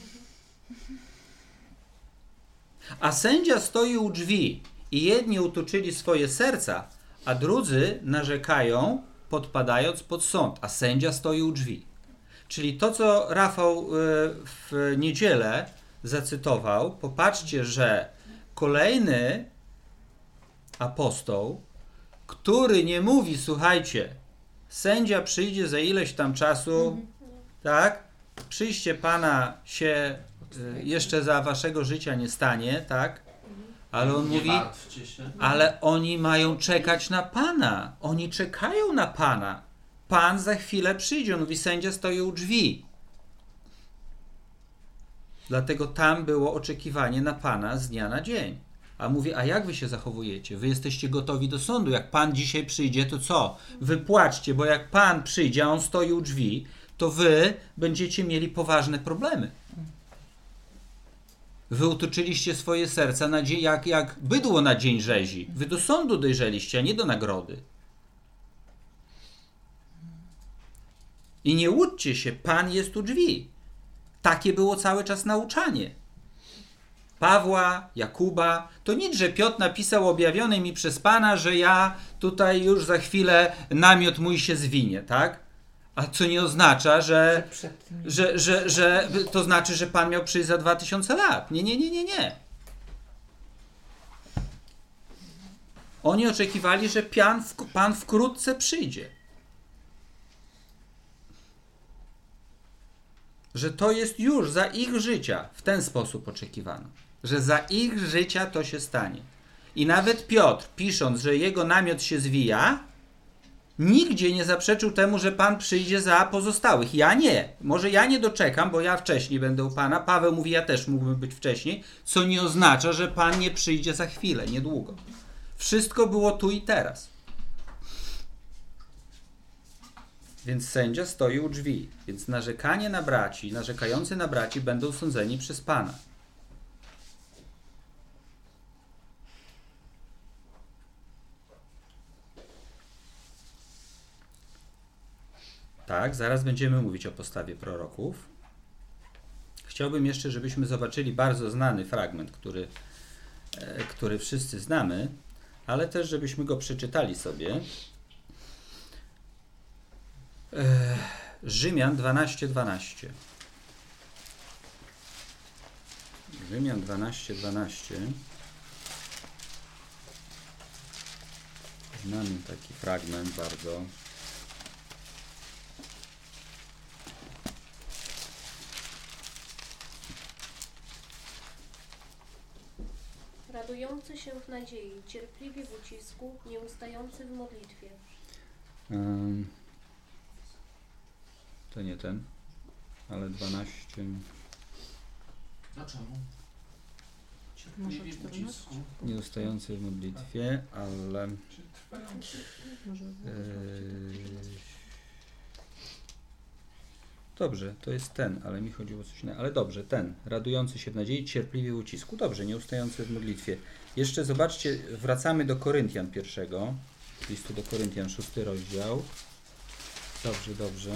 A sędzia stoi u drzwi i jedni utuczyli swoje serca, a drudzy narzekają, podpadając pod sąd, a sędzia stoi u drzwi. Czyli to, co Rafał w niedzielę zacytował, popatrzcie, że kolejny apostoł, który nie mówi, słuchajcie, sędzia przyjdzie za ileś tam czasu, tak? Przyjście Pana się jeszcze za waszego życia nie stanie, tak? Ale on mówi, martwcie się. ale oni mają czekać na Pana. Oni czekają na Pana. Pan za chwilę przyjdzie. On mówi, sędzia stoi u drzwi. Dlatego tam było oczekiwanie na Pana z dnia na dzień. A mówi, a jak wy się zachowujecie? Wy jesteście gotowi do sądu. Jak Pan dzisiaj przyjdzie, to co? Wy płaczcie, bo jak Pan przyjdzie, a On stoi u drzwi, to wy będziecie mieli poważne problemy. Wy utoczyliście swoje serca na dzień, jak bydło na dzień rzezi. Wy do sądu dojrzeliście, a nie do nagrody. I nie łudźcie się, Pan jest u drzwi. Takie było cały czas nauczanie. Pawła, Jakuba, to nic, że Piotr napisał objawiony mi przez Pana, że ja tutaj już za chwilę namiot mój się zwinie, tak? A co nie oznacza, że to znaczy, że Pan miał przyjść za 2000 lat. Nie. Oni oczekiwali, że Pan wkrótce przyjdzie. Że to jest już za ich życia. W ten sposób oczekiwano. Że za ich życia to się stanie. I nawet Piotr, pisząc, że jego namiot się zwija, nigdzie nie zaprzeczył temu, że Pan przyjdzie za pozostałych. Ja nie. Może ja nie doczekam, bo ja wcześniej będę u Pana. Paweł mówi, ja też mógłbym być wcześniej, co nie oznacza, że Pan nie przyjdzie za chwilę, niedługo. Wszystko było tu i teraz. Więc sędzia stoi u drzwi. Więc narzekający na braci będą sądzeni przez Pana. Tak, zaraz będziemy mówić o postawie proroków. Chciałbym jeszcze, żebyśmy zobaczyli bardzo znany fragment, który wszyscy znamy, ale też, żebyśmy go przeczytali sobie. Rzymian 12:12. Rzymian 12:12. Znamy taki fragment bardzo. Radujący się w nadziei, cierpliwi w ucisku, nieustający w modlitwie. To nie ten, ale 12. Dlaczego? Może Cierpliwi w 14? ucisku. Nieustający w modlitwie, ale Czy trwający? Może dobrze, to jest ten, ale mi chodziło o coś innego. Ale dobrze, ten. Radujący się w nadziei, cierpliwy w ucisku. Dobrze, nieustający w modlitwie. Jeszcze zobaczcie, wracamy do Koryntian pierwszego. Listu do Koryntian, 6 rozdział. Dobrze.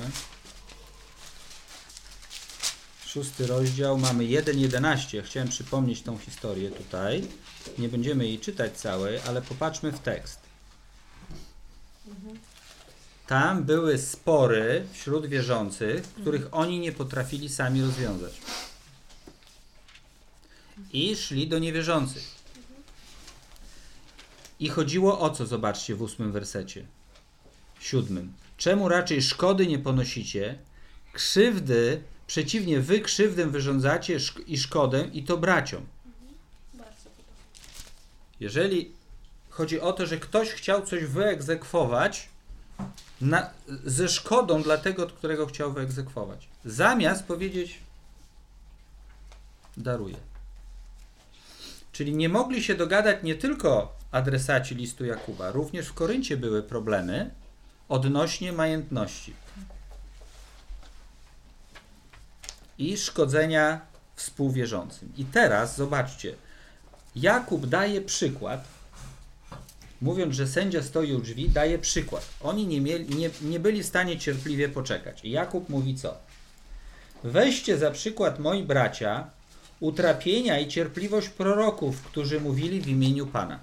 6 rozdział, mamy 1:11. Chciałem przypomnieć tą historię tutaj. Nie będziemy jej czytać całej, ale popatrzmy w tekst. Tam były spory wśród wierzących, których oni nie potrafili sami rozwiązać. I szli do niewierzących. I chodziło o co, zobaczcie, w 8 wersecie. 7. Czemu raczej szkody nie ponosicie? Krzywdy, przeciwnie, wy krzywdę wyrządzacie i szkodę i to braciom. Bardzo podobnie. Jeżeli chodzi o to, że ktoś chciał coś wyegzekwować ze szkodą dla tego, którego chciał wyegzekwować, zamiast powiedzieć daruję. Czyli nie mogli się dogadać nie tylko adresaci listu Jakuba, również w Koryncie były problemy odnośnie majętności i szkodzenia współwierzącym. I teraz zobaczcie, Jakub daje przykład, mówiąc, że sędzia stoi u drzwi, daje przykład. Oni nie byli w stanie cierpliwie poczekać. I Jakub mówi co? Weźcie za przykład, moi bracia, utrapienia i cierpliwość proroków, którzy mówili w imieniu Pana.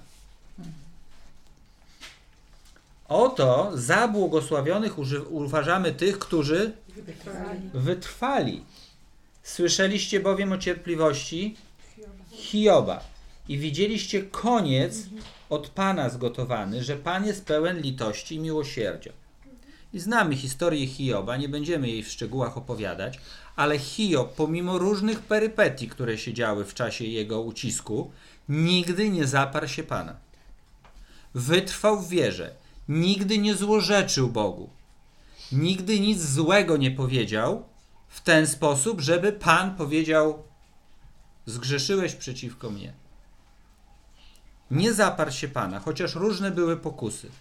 Oto za błogosławionych uważamy tych, którzy wytrwali. Słyszeliście bowiem o cierpliwości Hioba i widzieliście koniec od Pana zgotowany, że Pan jest pełen litości i miłosierdzia. I znamy historię Hioba, nie będziemy jej w szczegółach opowiadać, ale Hiob, pomimo różnych perypetii, które się działy w czasie jego ucisku, nigdy nie zaparł się Pana. Wytrwał w wierze, nigdy nie złorzeczył Bogu, nigdy nic złego nie powiedział w ten sposób, żeby Pan powiedział: zgrzeszyłeś przeciwko mnie. Nie zaparł się Pana, chociaż różne były pokusy.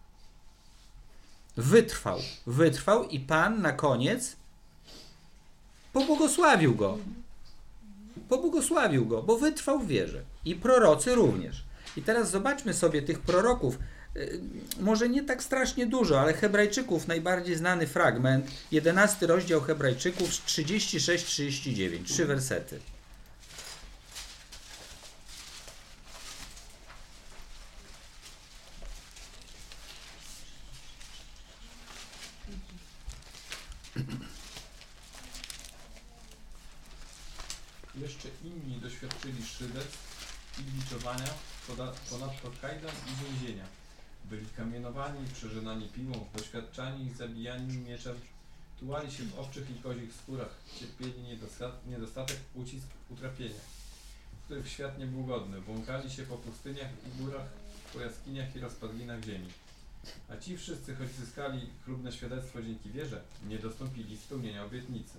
Wytrwał i Pan na koniec pobłogosławił go, bo wytrwał w wierze. I prorocy również. I teraz zobaczmy sobie tych proroków, może nie tak strasznie dużo, ale Hebrajczyków, najbardziej znany fragment, 11 rozdział Hebrajczyków, 36-39, 3 wersety. Jeszcze inni doświadczyli szyderstw i biczowania, ponadto kajdan i więzienia. Byli kamienowani, przeżynani piłą, doświadczani i zabijani mieczem, tułali się w owczych i kozich skórach, cierpieli niedostatek, ucisk, utrapienia, których świat nie był godny, błąkali się po pustyniach i górach, po jaskiniach i rozpadlinach ziemi. A ci wszyscy, choć zyskali chlubne świadectwo dzięki wierze, nie dostąpili spełnienia obietnicy.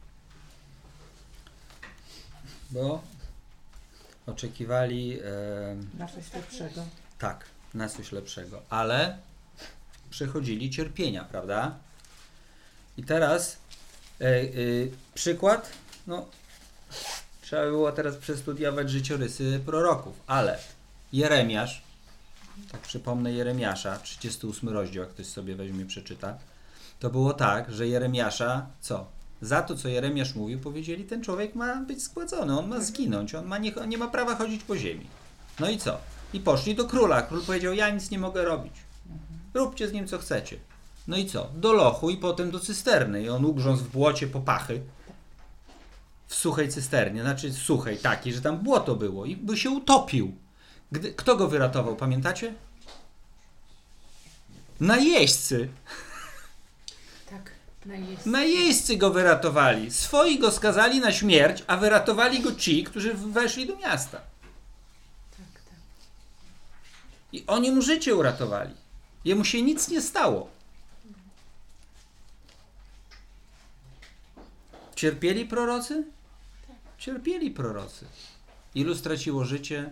Bo oczekiwali Na coś lepszego. tak, na coś lepszego, ale przechodzili cierpienia, prawda? I teraz przykład, no trzeba by było teraz przestudiować życiorysy proroków, ale Jeremiasz, tak przypomnę Jeremiasza, 38 rozdział, jak ktoś sobie weźmie, przeczyta, to było tak, że Jeremiasza, co? Za to, co Jeremiasz mówił, powiedzieli, ten człowiek ma być zgładzony, on ma zginąć, on nie ma prawa chodzić po ziemi. No i co? I poszli do króla. Król powiedział, ja nic nie mogę robić. Róbcie z nim, co chcecie. No i co? Do lochu i potem do cysterny. I on ugrzązł w błocie popachy. W suchej cysternie. Znaczy suchej, takiej, że tam błoto było. I by się utopił. Kto go wyratował, pamiętacie? Najeźdźcy. Tak, najeźdźcy. Najeźdźcy go wyratowali. Swoi go skazali na śmierć, a wyratowali go ci, którzy weszli do miasta. Tak, tak. I oni mu życie uratowali. Jemu się nic nie stało. Cierpieli prorocy? Cierpieli prorocy. Ilu straciło życie?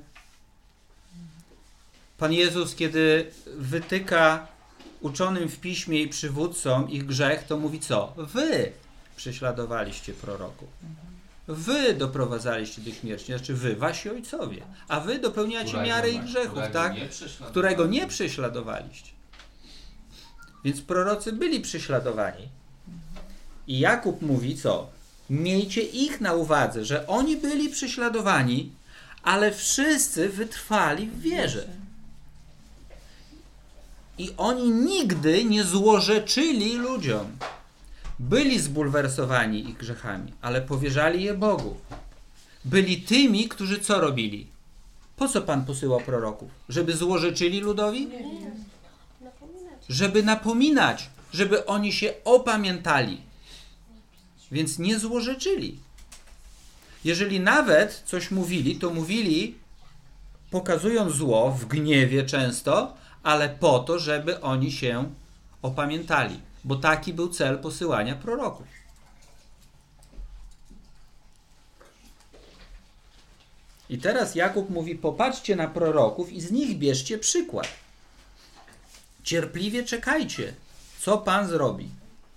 Pan Jezus, kiedy wytyka uczonym w piśmie i przywódcom ich grzech, to mówi co? Wy prześladowaliście proroków. Wy doprowadzaliście do śmierci, znaczy wy, wasi ojcowie. A wy dopełniacie miarę ich grzechów, tak? Którego nie prześladowaliście. Więc prorocy byli prześladowani. I Jakub mówi co? Miejcie ich na uwadze, że oni byli prześladowani, ale wszyscy wytrwali w wierze. I oni nigdy nie złorzeczyli ludziom. Byli zbulwersowani ich grzechami, ale powierzali je Bogu. Byli tymi, którzy co robili? Po co Pan posyłał proroków? Żeby złorzeczyli ludowi? Napominać. Żeby napominać, żeby oni się opamiętali. Więc nie złorzeczyli. Jeżeli nawet coś mówili, to mówili pokazując zło, w gniewie często, ale po to, żeby oni się opamiętali. Bo taki był cel posyłania proroków. I teraz Jakub mówi, popatrzcie na proroków i z nich bierzcie przykład. Cierpliwie czekajcie, co Pan zrobi.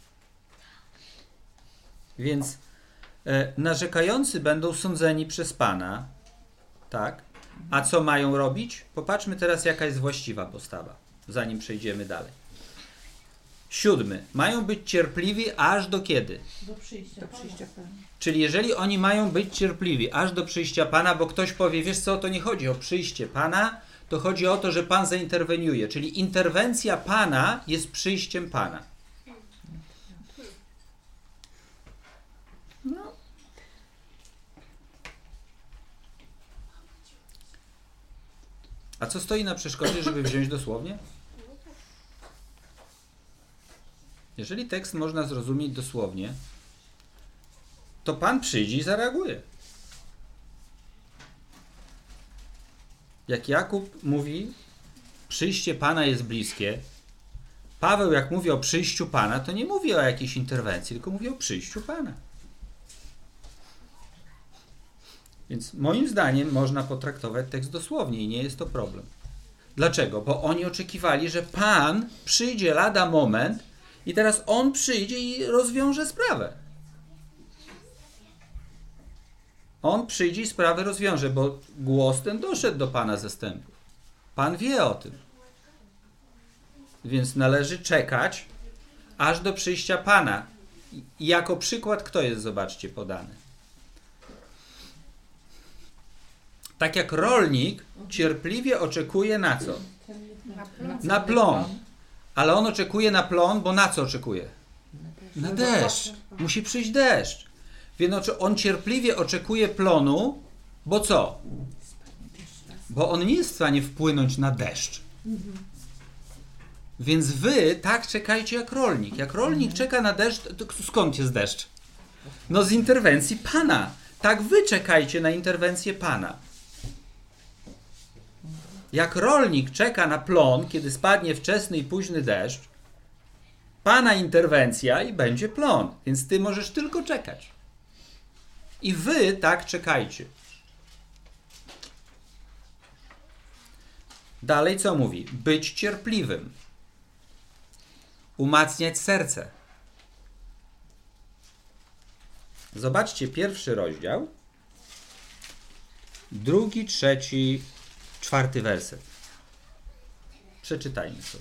Więc narzekający będą sądzeni przez Pana, tak? A co mają robić? Popatrzmy teraz, jaka jest właściwa postawa, zanim przejdziemy dalej. 7. Mają być cierpliwi aż do kiedy? Do przyjścia Pana. Czyli jeżeli oni mają być cierpliwi aż do przyjścia Pana, bo ktoś powie, wiesz co, to nie chodzi o przyjście Pana, to chodzi o to, że Pan zainterweniuje. Czyli interwencja Pana jest przyjściem Pana. No. A co stoi na przeszkodzie, żeby wziąć dosłownie? Jeżeli tekst można zrozumieć dosłownie, to Pan przyjdzie i zareaguje. Jak Jakub mówi, przyjście Pana jest bliskie, Paweł jak mówi o przyjściu Pana, to nie mówi o jakiejś interwencji, tylko mówi o przyjściu Pana. Więc moim zdaniem można potraktować tekst dosłownie i nie jest to problem. Dlaczego? Bo oni oczekiwali, że Pan przyjdzie lada moment i teraz On przyjdzie i rozwiąże sprawę. On przyjdzie i sprawę rozwiąże, bo głos ten doszedł do Pana zastępów. Pan wie o tym. Więc należy czekać aż do przyjścia Pana. I jako przykład kto jest, zobaczcie, podany. Tak jak rolnik cierpliwie oczekuje na co? Na plon. Ale on oczekuje na plon, bo na co oczekuje? Na deszcz. Musi przyjść deszcz. Więc on cierpliwie oczekuje plonu, bo co? Bo on nie jest w stanie wpłynąć na deszcz. Więc wy tak czekajcie jak rolnik. Jak rolnik czeka na deszcz, to skąd jest deszcz? No z interwencji Pana. Tak wy czekajcie na interwencję Pana. Jak rolnik czeka na plon, kiedy spadnie wczesny i późny deszcz, Pana interwencja i będzie plon. Więc ty możesz tylko czekać. I wy tak czekajcie. Dalej co mówi? Być cierpliwym. Umacniać serce. Zobaczcie 1 rozdział. 2, 3, 4 werset. Przeczytajmy sobie.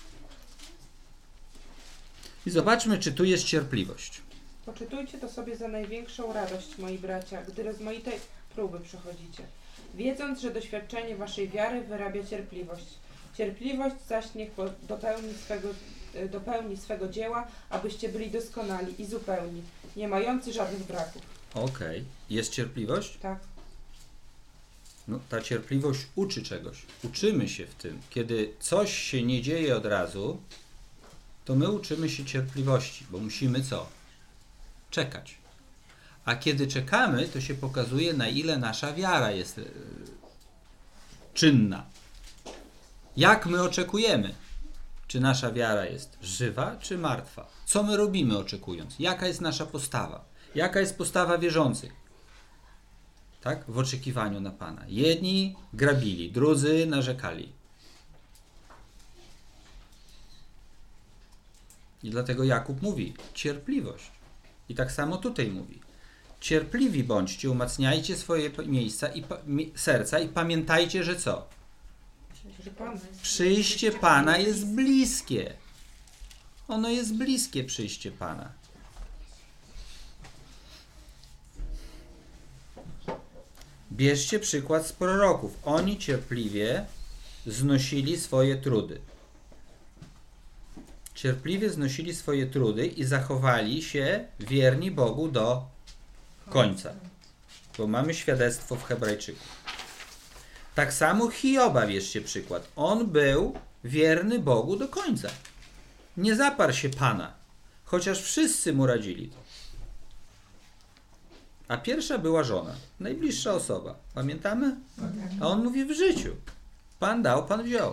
I zobaczmy, czy tu jest cierpliwość. Poczytujcie to sobie za największą radość, moi bracia, gdy rozmaite próby przechodzicie, wiedząc, że doświadczenie waszej wiary wyrabia cierpliwość. Cierpliwość zaś niech dopełni swego dzieła, abyście byli doskonali i zupełni, nie mający żadnych braków. Okej. Jest cierpliwość? Tak. No, ta cierpliwość uczy czegoś. Uczymy się w tym. Kiedy coś się nie dzieje od razu, to my uczymy się cierpliwości, bo musimy co? Czekać. A kiedy czekamy, to się pokazuje, na ile nasza wiara jest czynna. Jak my oczekujemy? Czy nasza wiara jest żywa, czy martwa? Co my robimy oczekując? Jaka jest nasza postawa? Jaka jest postawa wierzących? Tak? W oczekiwaniu na Pana. Jedni grabili, drudzy narzekali. I dlatego Jakub mówi, cierpliwość. I tak samo tutaj mówi. Cierpliwi bądźcie, umacniajcie swoje miejsca i serca i pamiętajcie, że co? Przyjście Pana jest bliskie. Ono jest bliskie, przyjście Pana. Bierzcie przykład z proroków. Oni cierpliwie znosili swoje trudy. Cierpliwie znosili swoje trudy i zachowali się wierni Bogu do końca. Bo mamy świadectwo w Hebrajczyku. Tak samo Hioba, wierzcie przykład. On był wierny Bogu do końca. Nie zaparł się Pana, chociaż wszyscy mu radzili to. A pierwsza była żona, najbliższa osoba. Pamiętamy? A on mówi: w życiu. Pan dał, Pan wziął.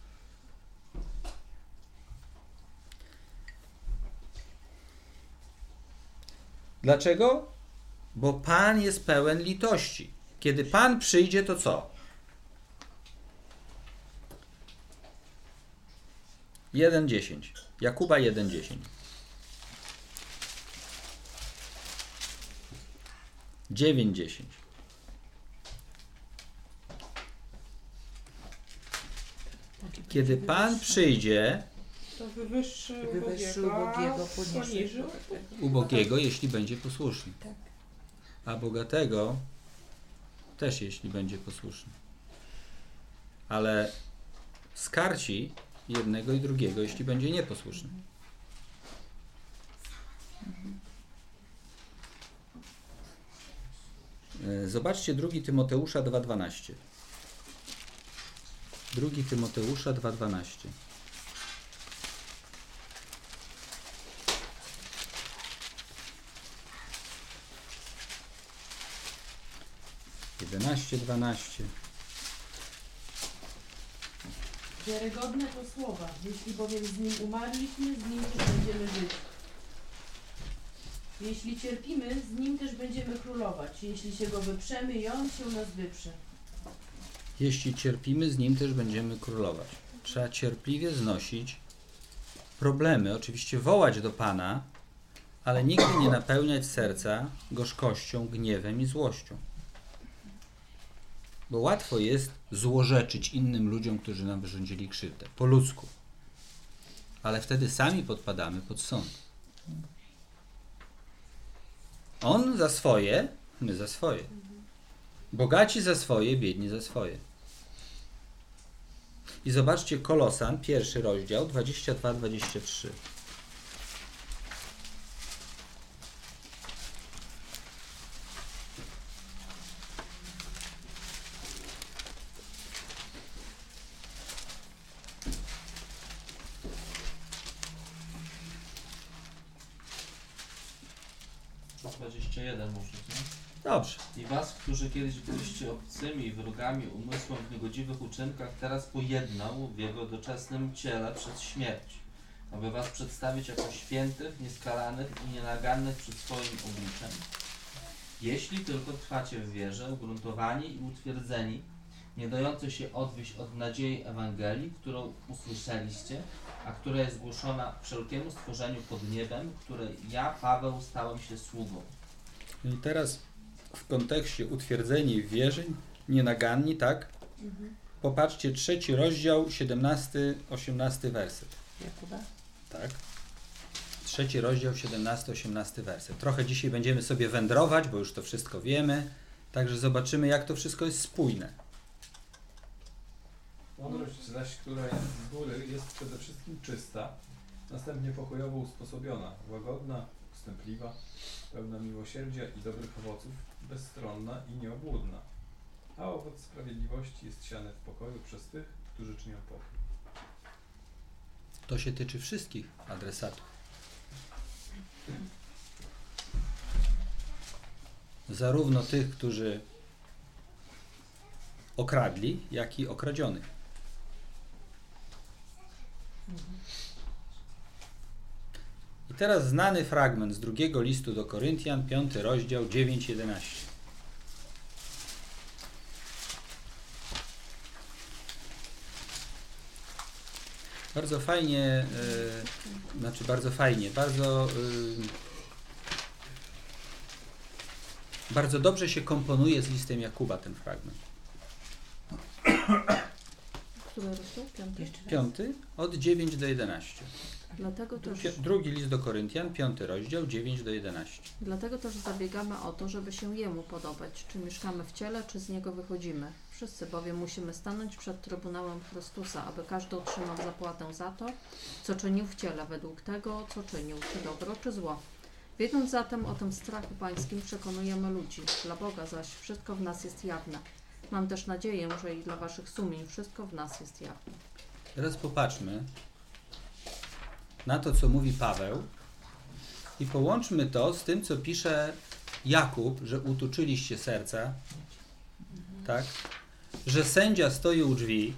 Dlaczego? Bo Pan jest pełen litości. Kiedy Pan przyjdzie, to co? 1:10. Jakuba 1:10. 9:10. Kiedy Pan przyjdzie, To wywyższy ubogiego, poniży ubogiego, jeśli będzie posłuszny. Tak. A bogatego też, jeśli będzie posłuszny. Ale skarci jednego i drugiego, jeśli będzie nieposłuszny. Zobaczcie 2 Tymoteusza 2:12. 2 Tymoteusza 2:12. Jedenaście, 12. Wiarygodne to słowa. Jeśli bowiem z Nim umarliśmy, z Nim też będziemy żyć. Jeśli cierpimy, z Nim też będziemy królować. Jeśli się Go wyprzemy, i On się nas wyprze. Jeśli cierpimy, z Nim też będziemy królować. Trzeba cierpliwie znosić problemy. Oczywiście wołać do Pana, ale nigdy nie napełniać serca gorzkością, gniewem i złością. Bo łatwo jest złorzeczyć innym ludziom, którzy nam wyrządzili krzywdę. Po ludzku. Ale wtedy sami podpadamy pod sąd. On za swoje, my za swoje. Bogaci za swoje, biedni za swoje. I zobaczcie Kolosan, 1 rozdział, 22-23. Może, nie? Dobrze. I was, którzy kiedyś byliście obcymi i wrogami umysłem w niegodziwych uczynkach, teraz pojednał w jego doczesnym ciele przez śmierć, aby was przedstawić jako świętych, nieskalanych i nienagannych przed swoim obliczem. Jeśli tylko trwacie w wierze, ugruntowani i utwierdzeni, nie dający się odwieść od nadziei Ewangelii, którą usłyszeliście, a która jest głoszona wszelkiemu stworzeniu pod niebem, której ja, Paweł, stałem się sługą. I teraz w kontekście utwierdzeni w wierze, nienaganni, tak? Popatrzcie, 3 rozdział, 17-18 werset. Jakuba? Tak. 3 rozdział, 17-18 werset. Trochę dzisiaj będziemy sobie wędrować, bo już to wszystko wiemy, także zobaczymy, jak to wszystko jest spójne. Mądrość zaś, która jest z góry, jest przede wszystkim czysta, następnie pokojowo usposobiona, łagodna, ustępliwa, pełna miłosierdzia i dobrych owoców, bezstronna i nieobłudna. A owoc sprawiedliwości jest siany w pokoju przez tych, którzy czynią pokój. To się tyczy wszystkich adresatów. Zarówno tych, którzy okradli, jak i okradzionych. I teraz znany fragment z 2 listu do Koryntian, 5 rozdział, 9-11. Bardzo fajnie, bardzo dobrze się komponuje z listem Jakuba ten fragment. Który rozdział? 5. 5, od 9 do 11. Dlatego też, Drugi list do Koryntian, 5 rozdział, 9 do 11. dlatego też zabiegamy o to, żeby się Jemu podobać, czy mieszkamy w ciele, czy z Niego wychodzimy. Wszyscy bowiem musimy stanąć przed Trybunałem Chrystusa, aby każdy otrzymał zapłatę za to, co czynił w ciele, według tego, co czynił, czy dobro, czy zło. Wiedząc zatem o tym strachu pańskim, przekonujemy ludzi. Dla Boga zaś wszystko w nas jest jawne. Mam też nadzieję, że i dla waszych sumień wszystko w nas jest jawne. Teraz popatrzmy na to, co mówi Paweł i połączmy to z tym, co pisze Jakub, że utuczyliście serca, tak? Że sędzia stoi u drzwi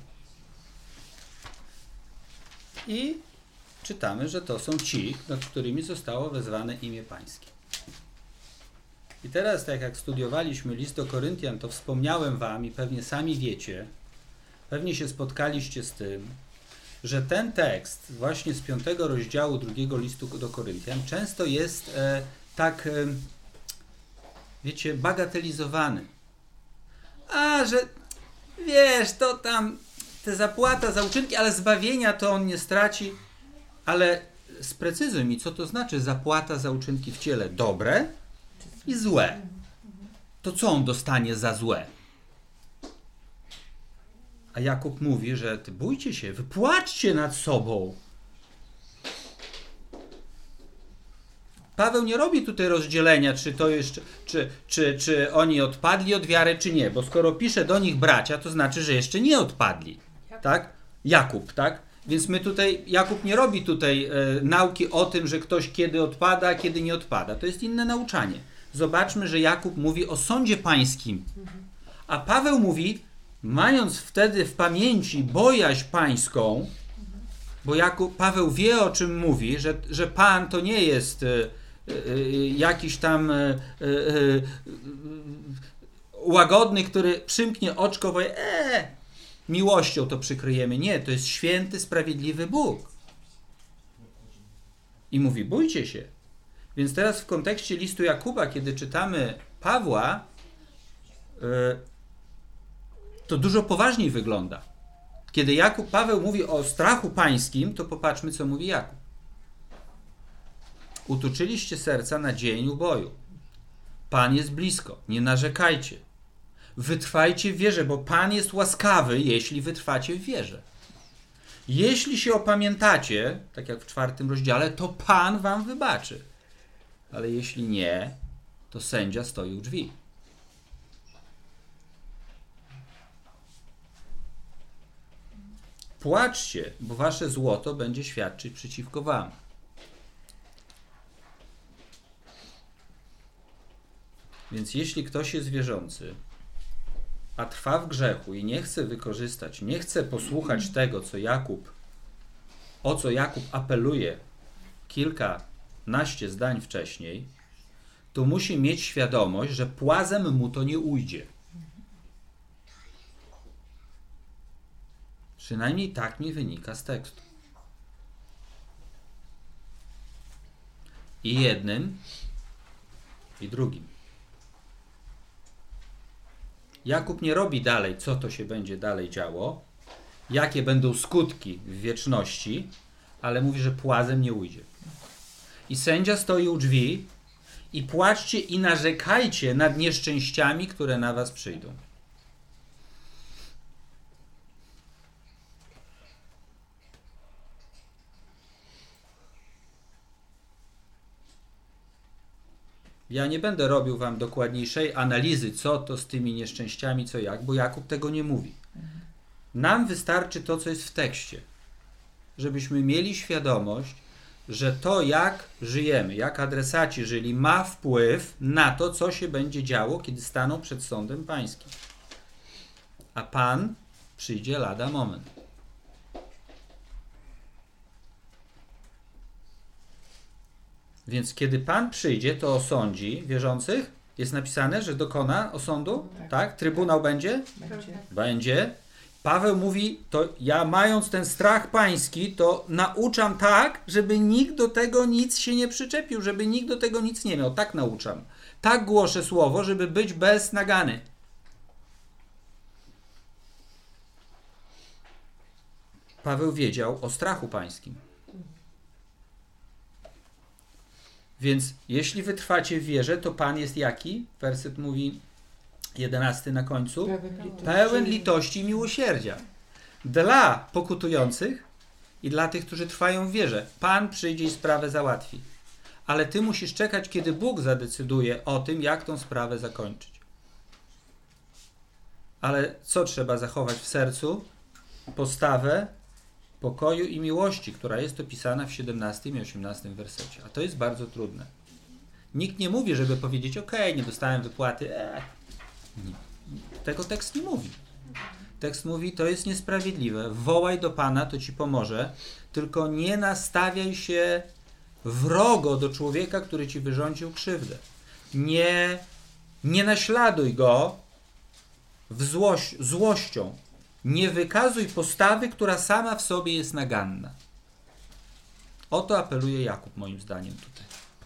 i czytamy, że to są ci, nad którymi zostało wezwane imię Pańskie. I teraz, tak jak studiowaliśmy list do Koryntian, to wspomniałem wam i pewnie sami wiecie, pewnie się spotkaliście z tym, że ten tekst właśnie z 5 rozdziału 2 listu do Koryntian często jest wiecie, bagatelizowany. A, że wiesz, to tam te zapłata za uczynki, ale zbawienia to on nie straci. Ale sprecyzuj mi, co to znaczy zapłata za uczynki w ciele? Dobre i złe. To co on dostanie za złe? A Jakub mówi, że ty bójcie się, wypłaczcie nad sobą. Paweł nie robi tutaj rozdzielenia, czy to jeszcze, czy oni odpadli od wiary, czy nie, bo skoro pisze do nich bracia, to znaczy, że jeszcze nie odpadli. Tak? Jakub, tak? Więc Jakub nie robi tutaj nauki o tym, że ktoś kiedy odpada, a kiedy nie odpada. To jest inne nauczanie. Zobaczmy, że Jakub mówi o sądzie pańskim. A Paweł mówi, mając wtedy w pamięci bojaźń pańską, bo Paweł wie, o czym mówi, że Pan to nie jest jakiś tam łagodny, który przymknie oczko, powie, miłością to przykryjemy. Nie, to jest święty, sprawiedliwy Bóg. I mówi, bójcie się. Więc teraz w kontekście listu Jakuba, kiedy czytamy Pawła, to dużo poważniej wygląda. Kiedy Paweł mówi o strachu pańskim, to popatrzmy, co mówi Jakub. Utuczyliście serca na dzień uboju. Pan jest blisko, nie narzekajcie. Wytrwajcie w wierze, bo Pan jest łaskawy, jeśli wytrwacie w wierze. Jeśli się opamiętacie, tak jak w 4 rozdziale, to Pan wam wybaczy. Ale jeśli nie, to sędzia stoi u drzwi. Płaczcie, bo wasze złoto będzie świadczyć przeciwko wam. Więc jeśli ktoś jest wierzący, a trwa w grzechu i nie chce wykorzystać, nie chce posłuchać tego, o co Jakub apeluje kilkanaście zdań wcześniej, to musi mieć świadomość, że płazem mu to nie ujdzie. Przynajmniej tak mi wynika z tekstu. I jednym, i drugim. Jakub nie robi dalej, co to się będzie dalej działo, jakie będą skutki w wieczności, ale mówi, że płazem nie ujdzie. I sędzia stoi u drzwi i płaczcie i narzekajcie nad nieszczęściami, które na was przyjdą. Ja nie będę robił wam dokładniejszej analizy, co to z tymi nieszczęściami, co jak, bo Jakub tego nie mówi. Nam wystarczy to, co jest w tekście, żebyśmy mieli świadomość, że to, jak żyjemy, jak adresaci żyli, ma wpływ na to, co się będzie działo, kiedy staną przed sądem pańskim. A Pan przyjdzie lada moment. Więc kiedy Pan przyjdzie, to osądzi wierzących. Jest napisane, że dokona osądu? Tak? Trybunał będzie? Będzie. Paweł mówi, to ja mając ten strach pański, to nauczam tak, żeby nikt do tego nic się nie przyczepił, żeby nikt do tego nic nie miał. Tak nauczam. Tak głoszę słowo, żeby być bez nagany. Paweł wiedział o strachu pańskim. Więc jeśli wytrwacie w wierze, to Pan jest jaki? Werset mówi 11 na końcu. Pełen litości i miłosierdzia. Dla pokutujących i dla tych, którzy trwają w wierze. Pan przyjdzie i sprawę załatwi. Ale ty musisz czekać, kiedy Bóg zadecyduje o tym, jak tą sprawę zakończyć. Ale co trzeba zachować w sercu? Postawę pokoju i miłości, która jest opisana w 17 i 18 wersecie. A to jest bardzo trudne. Nikt nie mówi, żeby powiedzieć, nie dostałem wypłaty. Nie. Tego tekst nie mówi. Tekst mówi, to jest niesprawiedliwe. Wołaj do Pana, to ci pomoże. Tylko nie nastawiaj się wrogo do człowieka, który ci wyrządził krzywdę. Nie naśladuj go złością. Nie wykazuj postawy, która sama w sobie jest naganna. O to apeluje Jakub, moim zdaniem, tutaj.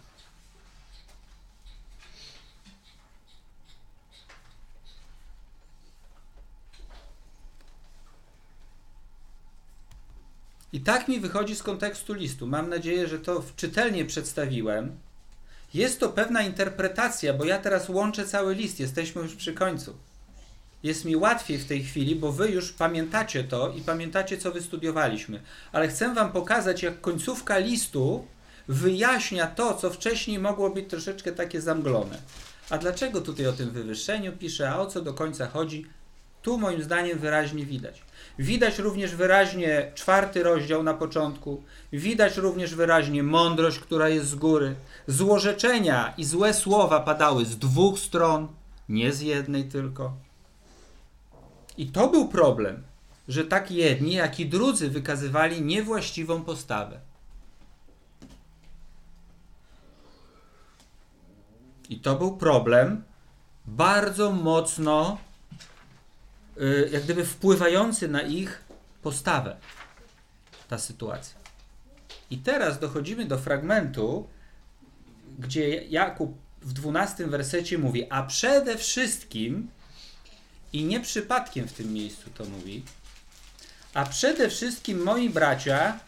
I tak mi wychodzi z kontekstu listu. Mam nadzieję, że to czytelnie przedstawiłem. Jest to pewna interpretacja, bo ja teraz łączę cały list. Jesteśmy już przy końcu. Jest mi łatwiej w tej chwili, bo wy już pamiętacie to i pamiętacie, co wystudiowaliśmy. Ale chcę wam pokazać, jak końcówka listu wyjaśnia to, co wcześniej mogło być troszeczkę takie zamglone. A dlaczego tutaj o tym wywyższeniu pisze, a o co do końca chodzi? Tu moim zdaniem wyraźnie widać. Widać również wyraźnie 4 rozdział na początku. Widać również wyraźnie mądrość, która jest z góry. Złorzeczenia i złe słowa padały z 2 stron, nie z jednej tylko. I to był problem, że tak jedni, jak i drudzy wykazywali niewłaściwą postawę. I to był problem bardzo mocno jak gdyby wpływający na ich postawę, ta sytuacja. I teraz dochodzimy do fragmentu, gdzie Jakub w 12 wersecie mówi, a przede wszystkim, i nie przypadkiem w tym miejscu to mówi, a przede wszystkim, moi bracia,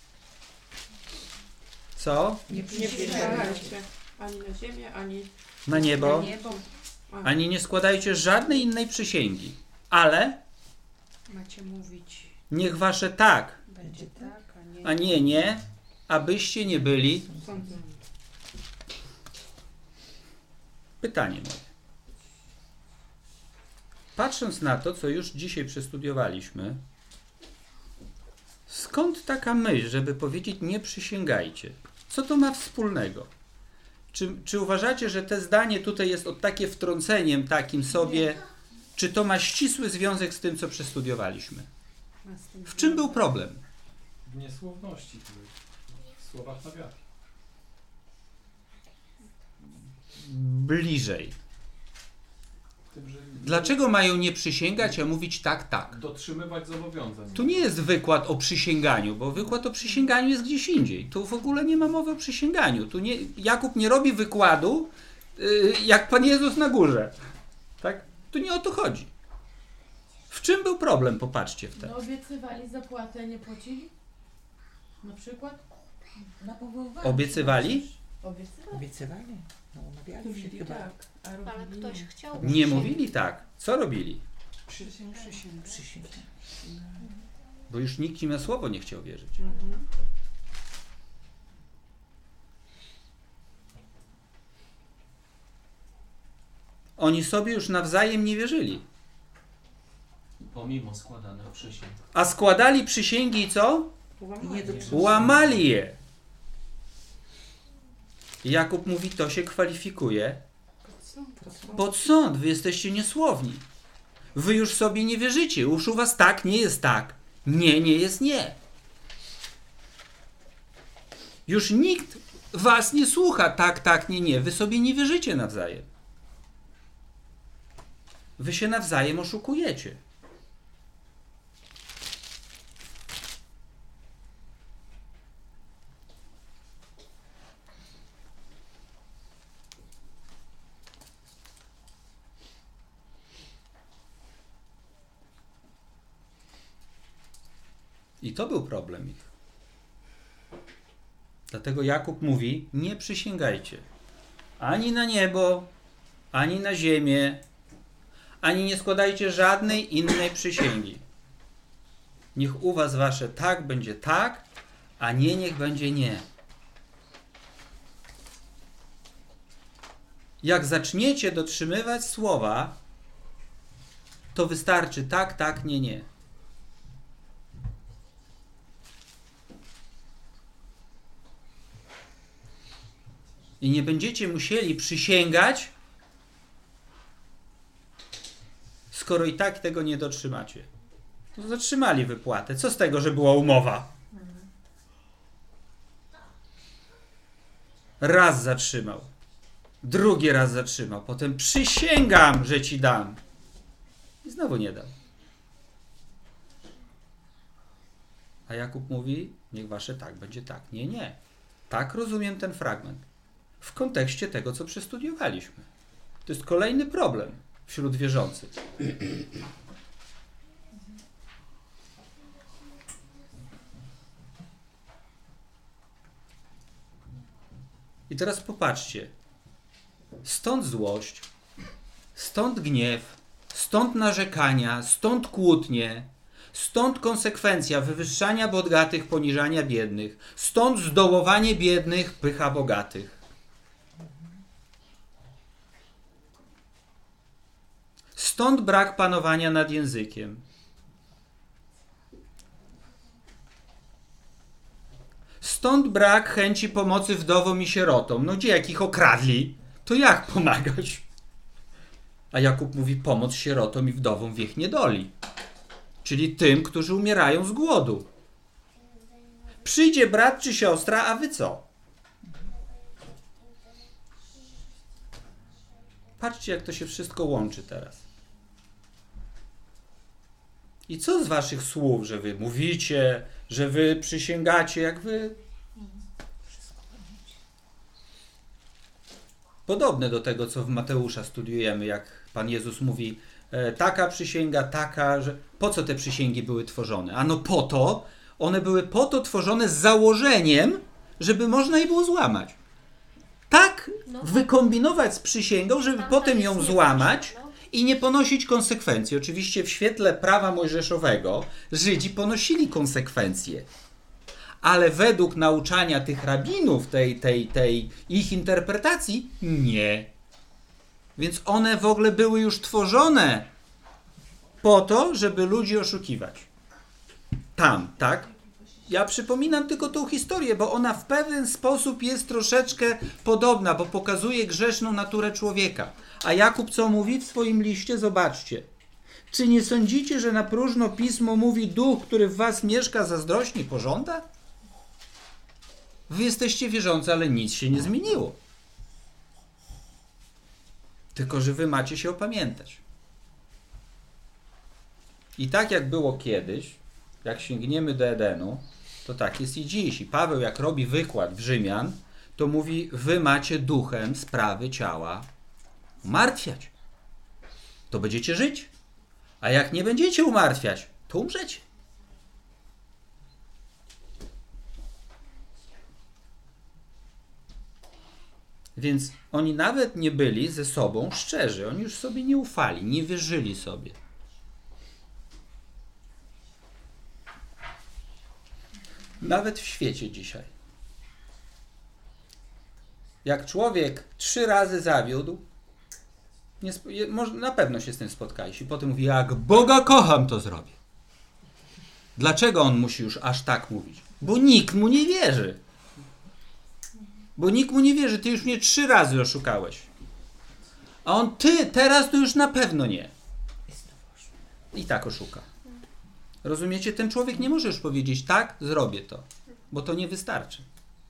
co? Nie przysięgajcie ani na ziemię, ani na niebo, Na niebo. ani nie składajcie żadnej innej przysięgi, ale Macie mówić, niech wasze tak, będzie tak, a nie, abyście nie byli. sądzą. Pytanie moje. Patrząc na to, co już dzisiaj przestudiowaliśmy, skąd taka myśl, żeby powiedzieć nie przysięgajcie? Co to ma wspólnego? Czy uważacie, że to zdanie tutaj jest takie wtrąceniem takim sobie, czy to ma ścisły związek z tym, co przestudiowaliśmy? W czym był problem? W niesłowności, w słowach na wiatr. Bliżej. W tym, że Dlaczego mają nie przysięgać, a mówić tak, tak? dotrzymywać zobowiązań. Tu nie jest wykład o przysięganiu, bo wykład o przysięganiu jest gdzieś indziej. Tu w ogóle nie ma mowy o przysięganiu. Tu Jakub nie robi wykładu jak Pan Jezus na górze. Tak? Tu nie o to chodzi. W czym był problem? Popatrzcie w No obiecywali zapłatę, a nie płacili? Na przykład? Na powołanie. Obiecywali? Obiecywali. Obiecywali. No, umawiali się Mówili chyba. tak, a Ale robili ktoś nie. chciał. Nie mówili tak. Co robili? Przysięgę. Bo już nikt im na słowo nie chciał wierzyć. Mhm. Oni sobie już nawzajem nie wierzyli. Pomimo składanych przysięg. A składali przysięgi i co? I nie do Łamali je. Jakub mówi, to się kwalifikuje pod sąd. Wy jesteście niesłowni. Wy już sobie nie wierzycie. Już u was tak nie jest tak. Nie, nie jest nie. Już nikt was nie słucha tak, tak, nie, nie. Wy sobie nie wierzycie nawzajem. Wy się nawzajem oszukujecie. I to był problem ich. Dlatego Jakub mówi, nie przysięgajcie ani na niebo, ani na ziemię, ani nie składajcie żadnej innej przysięgi. Niech u was wasze tak będzie tak, a nie niech będzie nie. Jak zaczniecie dotrzymywać słowa, to wystarczy tak, tak, nie, nie. I nie będziecie musieli przysięgać, skoro i tak tego nie dotrzymacie. To zatrzymali wypłatę. Co z tego, że była umowa? Raz zatrzymał. Drugi raz zatrzymał. Potem przysięgam, że ci dam. I znowu nie dał. A Jakub mówi, niech wasze tak będzie tak. Nie, nie. Tak rozumiem ten fragment. W kontekście tego, co przestudiowaliśmy. To jest kolejny problem wśród wierzących. I teraz popatrzcie. Stąd złość, stąd gniew, stąd narzekania, stąd kłótnie, stąd konsekwencja wywyższania bogatych, poniżania biednych, stąd zdołowanie biednych, pycha bogatych. Stąd brak panowania nad językiem. Stąd brak chęci pomocy wdowom i sierotom. No gdzie jak ich okradli, to jak pomagać? A Jakub mówi, pomoc sierotom i wdowom w ich niedoli. Czyli tym, którzy umierają z głodu. Przyjdzie brat czy siostra, a wy co? Patrzcie, jak to się wszystko łączy teraz. I co z waszych słów, że wy mówicie, że wy przysięgacie, jak wy... Podobne do tego, co w Mateusza studiujemy, jak Pan Jezus mówi, taka przysięga, taka, że... Po co te przysięgi były tworzone? Ano po to, one były po to tworzone z założeniem, żeby można je było złamać. Tak wykombinować z przysięgą, żeby potem ją złamać i nie ponosić konsekwencji. Oczywiście w świetle prawa mojżeszowego Żydzi ponosili konsekwencje. Ale według nauczania tych rabinów, tej ich interpretacji, nie. Więc one w ogóle były już tworzone po to, żeby ludzi oszukiwać. Tam, tak? Ja przypominam tylko tą historię, bo ona w pewien sposób jest troszeczkę podobna, bo pokazuje grzeszną naturę człowieka. A Jakub co mówi w swoim liście? Zobaczcie. Czy nie sądzicie, że na próżno Pismo mówi duch, który w was mieszka, zazdrośnie pożąda? Wy jesteście wierzący, ale nic się nie zmieniło. Tylko że wy macie się opamiętać. I tak jak było kiedyś, jak sięgniemy do Edenu, to tak jest i dziś. I Paweł, jak robi wykład w Rzymian, to mówi, wy macie duchem sprawy ciała umartwiać. To będziecie żyć. A jak nie będziecie umartwiać, to umrzecie. Więc oni nawet nie byli ze sobą szczerzy. Oni już sobie nie ufali, nie wierzyli sobie. Nawet w świecie dzisiaj. Jak człowiek 3 razy zawiódł, na pewno się z tym spotkaliście. Potem mówi, jak Boga kocham, to zrobię. Dlaczego on musi już aż tak mówić? Bo nikt mu nie wierzy. Bo nikt mu nie wierzy. Ty już mnie 3 razy oszukałeś. A on, teraz to już na pewno nie. I tak oszuka. Rozumiecie? Ten człowiek nie może już powiedzieć, tak, zrobię to. Bo to nie wystarczy.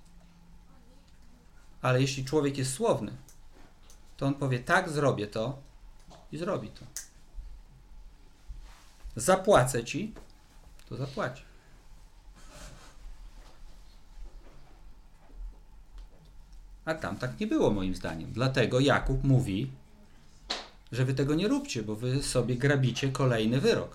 Ale jeśli człowiek jest słowny, to on powie, tak, zrobię to i zrobi to. Zapłacę ci, to zapłaci. A tam tak nie było moim zdaniem. Dlatego Jakub mówi, że wy tego nie róbcie, bo wy sobie grabicie kolejny wyrok.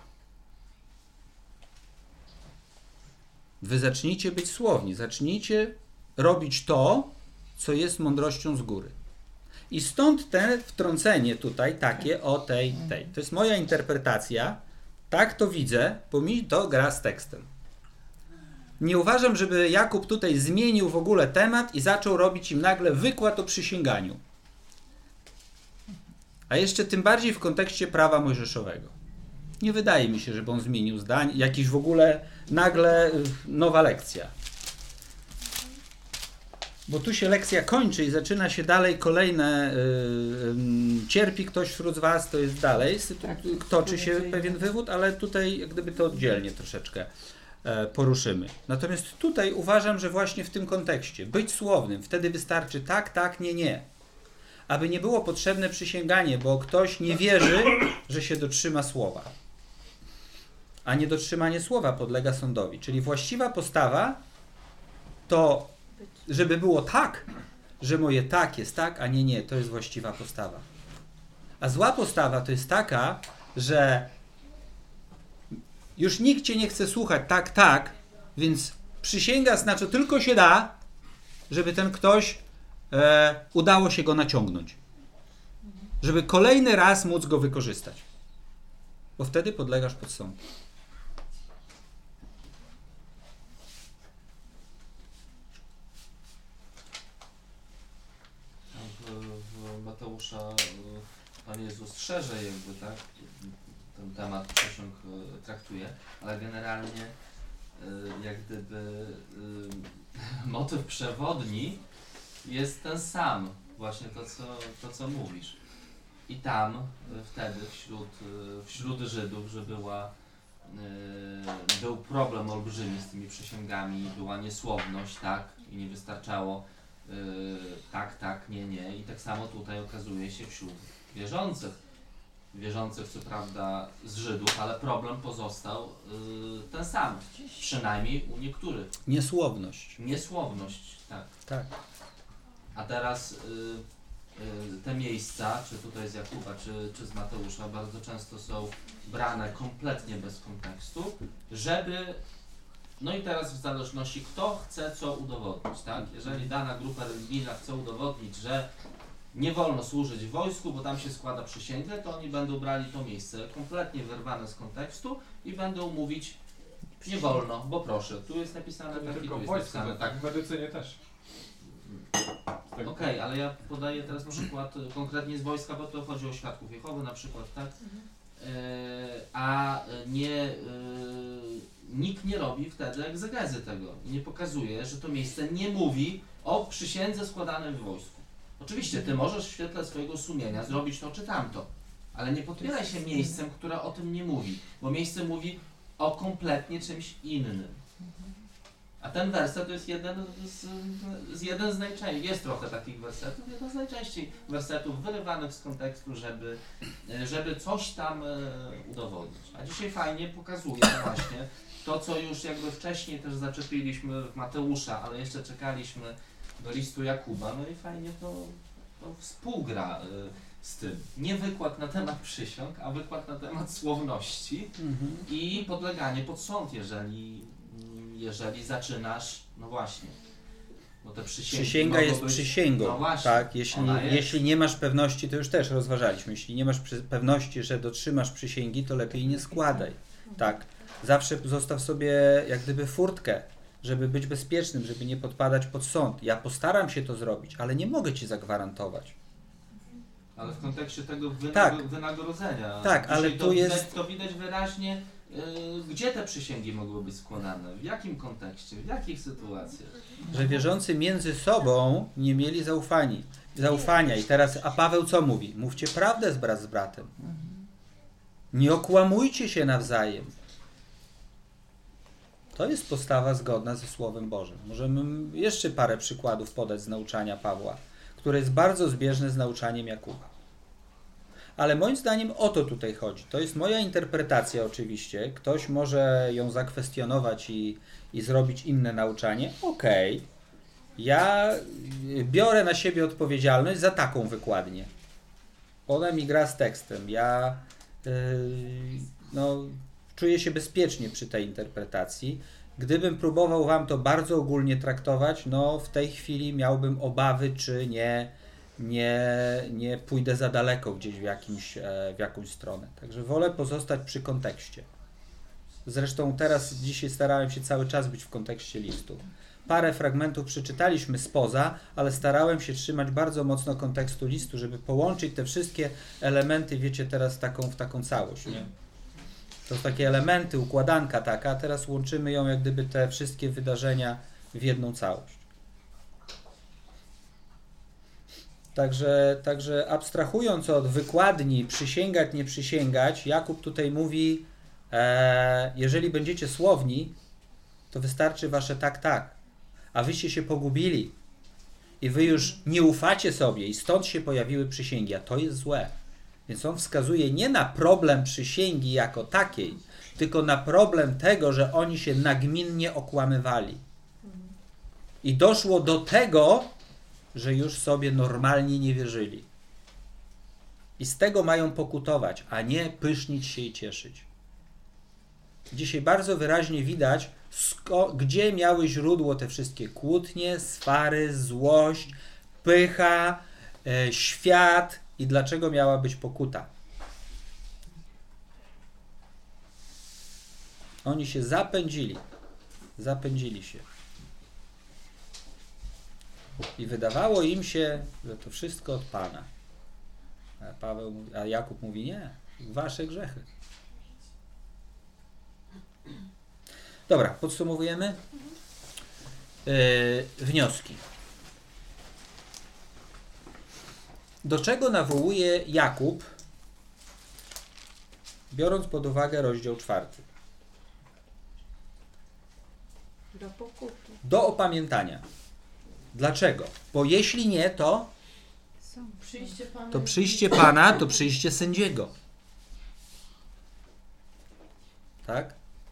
Wy zacznijcie być słowni, zacznijcie robić to, co jest mądrością z góry. I stąd te wtrącenie tutaj takie o tej. To jest moja interpretacja. Tak to widzę, bo mi to gra z tekstem. Nie uważam, żeby Jakub tutaj zmienił w ogóle temat i zaczął robić im nagle wykład o przysięganiu. A jeszcze tym bardziej w kontekście prawa mojżeszowego. Nie wydaje mi się, żeby on zmienił zdań. Jakiś w ogóle nagle nowa lekcja. Bo tu się lekcja kończy i zaczyna się dalej kolejne, cierpi ktoś wśród z was, to jest dalej, toczy się pewien wywód, ale tutaj jak gdyby to oddzielnie troszeczkę poruszymy. Natomiast tutaj uważam, że właśnie w tym kontekście być słownym, wtedy wystarczy tak, tak, nie, nie. Aby nie było potrzebne przysięganie, bo ktoś nie wierzy, że się dotrzyma słowa. A niedotrzymanie słowa podlega sądowi. Czyli właściwa postawa to, żeby było tak, że moje tak jest tak, a nie, nie, to jest właściwa postawa. A zła postawa to jest taka, że już nikt cię nie chce słuchać tak, tak, więc przysięga znaczy tylko się da, żeby ten ktoś udało się go naciągnąć. Żeby kolejny raz móc go wykorzystać. Bo wtedy podlegasz pod sąd. W Mateusza Pan Jezus szerzej jakby, tak, ten temat przysiąg traktuje, ale generalnie jak gdyby motyw przewodni jest ten sam, właśnie to co mówisz. I tam wtedy wśród Żydów, że był problem olbrzymi z tymi przysięgami, była niesłowność, tak, i nie wystarczało tak, tak, nie, nie. I tak samo tutaj okazuje się wśród wierzących co prawda z Żydów, ale problem pozostał ten sam, przynajmniej u niektórych. Niesłowność, tak. Tak. A teraz te miejsca, czy tutaj z Jakuba, czy z Mateusza, bardzo często są brane kompletnie bez kontekstu, żeby... No i teraz w zależności kto chce co udowodnić, tak? Jeżeli dana grupa religijna chce udowodnić, że nie wolno służyć w wojsku, bo tam się składa przysięgę, to oni będą brali to miejsce kompletnie wyrwane z kontekstu i będą mówić nie wolno, bo proszę, tu jest napisane To nie tak i tylko tu w jest wojsku, napisane tak. w medycynie też. Okej, ale ja podaję teraz przykład konkretnie z wojska, bo to chodzi o świadków Jehowy na przykład, tak? A nie, nikt nie robi wtedy egzegezy tego i nie pokazuje, że to miejsce nie mówi o przysiędze składanej w wojsku. Oczywiście ty możesz w świetle swojego sumienia zrobić to czy tamto, ale nie podpieraj się miejscem, które o tym nie mówi, bo miejsce mówi o kompletnie czymś innym. A ten werset to jest jeden z najczęściej, jest trochę takich wersetów, jeden z najczęściej wersetów wyrywanych z kontekstu, żeby coś tam udowodnić. A dzisiaj fajnie pokazuje właśnie to, co już jakby wcześniej też zaczepiliśmy w Mateusza, ale jeszcze czekaliśmy do listu Jakuba, no i fajnie to współgra z tym. Nie wykład na temat przysiąg, a wykład na temat słowności i podleganie pod sąd, jeżeli zaczynasz, no właśnie, bo te przysięga jest przysięgą, no właśnie, tak? Jeśli nie masz pewności, to już też rozważaliśmy, jeśli nie masz pewności, że dotrzymasz przysięgi, to lepiej nie składaj, tak? Zawsze zostaw sobie jak gdyby furtkę, żeby być bezpiecznym, żeby nie podpadać pod sąd. Ja postaram się to zrobić, ale nie mogę ci zagwarantować. Ale w kontekście tego wynagrodzenia. Tak, ale tu jest... To widać wyraźnie, gdzie te przysięgi mogły być składane, w jakim kontekście, w jakich sytuacjach. Że wierzący między sobą nie mieli zaufania. I teraz, a Paweł co mówi? Mówcie prawdę brat z bratem. Nie okłamujcie się nawzajem. To jest postawa zgodna ze Słowem Bożym. Możemy jeszcze parę przykładów podać z nauczania Pawła, które jest bardzo zbieżne z nauczaniem Jakuba. Ale moim zdaniem o to tutaj chodzi. To jest moja interpretacja oczywiście. Ktoś może ją zakwestionować i zrobić inne nauczanie. Okej. Ja biorę na siebie odpowiedzialność za taką wykładnię. Ona mi gra z tekstem. Ja czuję się bezpiecznie przy tej interpretacji. Gdybym próbował wam to bardzo ogólnie traktować, no w tej chwili miałbym obawy, czy nie pójdę za daleko gdzieś w jakąś stronę. Także wolę pozostać przy kontekście. Zresztą dzisiaj starałem się cały czas być w kontekście listu. Parę fragmentów przeczytaliśmy spoza, ale starałem się trzymać bardzo mocno kontekstu listu, żeby połączyć te wszystkie elementy, wiecie, teraz w taką całość. Nie? To są takie elementy, układanka taka, a teraz łączymy ją jak gdyby te wszystkie wydarzenia w jedną całość. Także abstrahując od wykładni przysięgać, nie przysięgać, Jakub tutaj mówi, jeżeli będziecie słowni, to wystarczy wasze tak, tak, a wyście się pogubili i wy już nie ufacie sobie i stąd się pojawiły przysięgi, a to jest złe. Więc on wskazuje nie na problem przysięgi jako takiej, tylko na problem tego, że oni się nagminnie okłamywali. I doszło do tego, że już sobie normalnie nie wierzyli. I z tego mają pokutować, a nie pysznić się i cieszyć. Dzisiaj bardzo wyraźnie widać, gdzie miały źródło te wszystkie kłótnie, swary, złość, pycha, świat i dlaczego miała być pokuta. Oni się zapędzili się. I wydawało im się, że to wszystko od Pana. A Jakub mówi, nie, wasze grzechy. Dobra, podsumowujemy. Wnioski. Do czego nawołuje Jakub, biorąc pod uwagę rozdział 4? Do pokuty. Do opamiętania. Dlaczego? Bo jeśli nie, to przyjście Pana, to przyjście sędziego. Tak?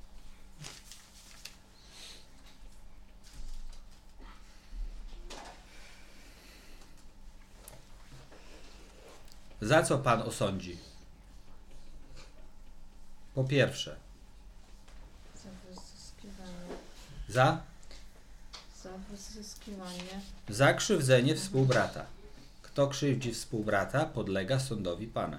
Za co Pan osądzi? Po pierwsze. Za wyzyskiwanie. Za? Za wyzyskiwanie. Za krzywdzenie współbrata. Kto krzywdzi współbrata, podlega sądowi Pana.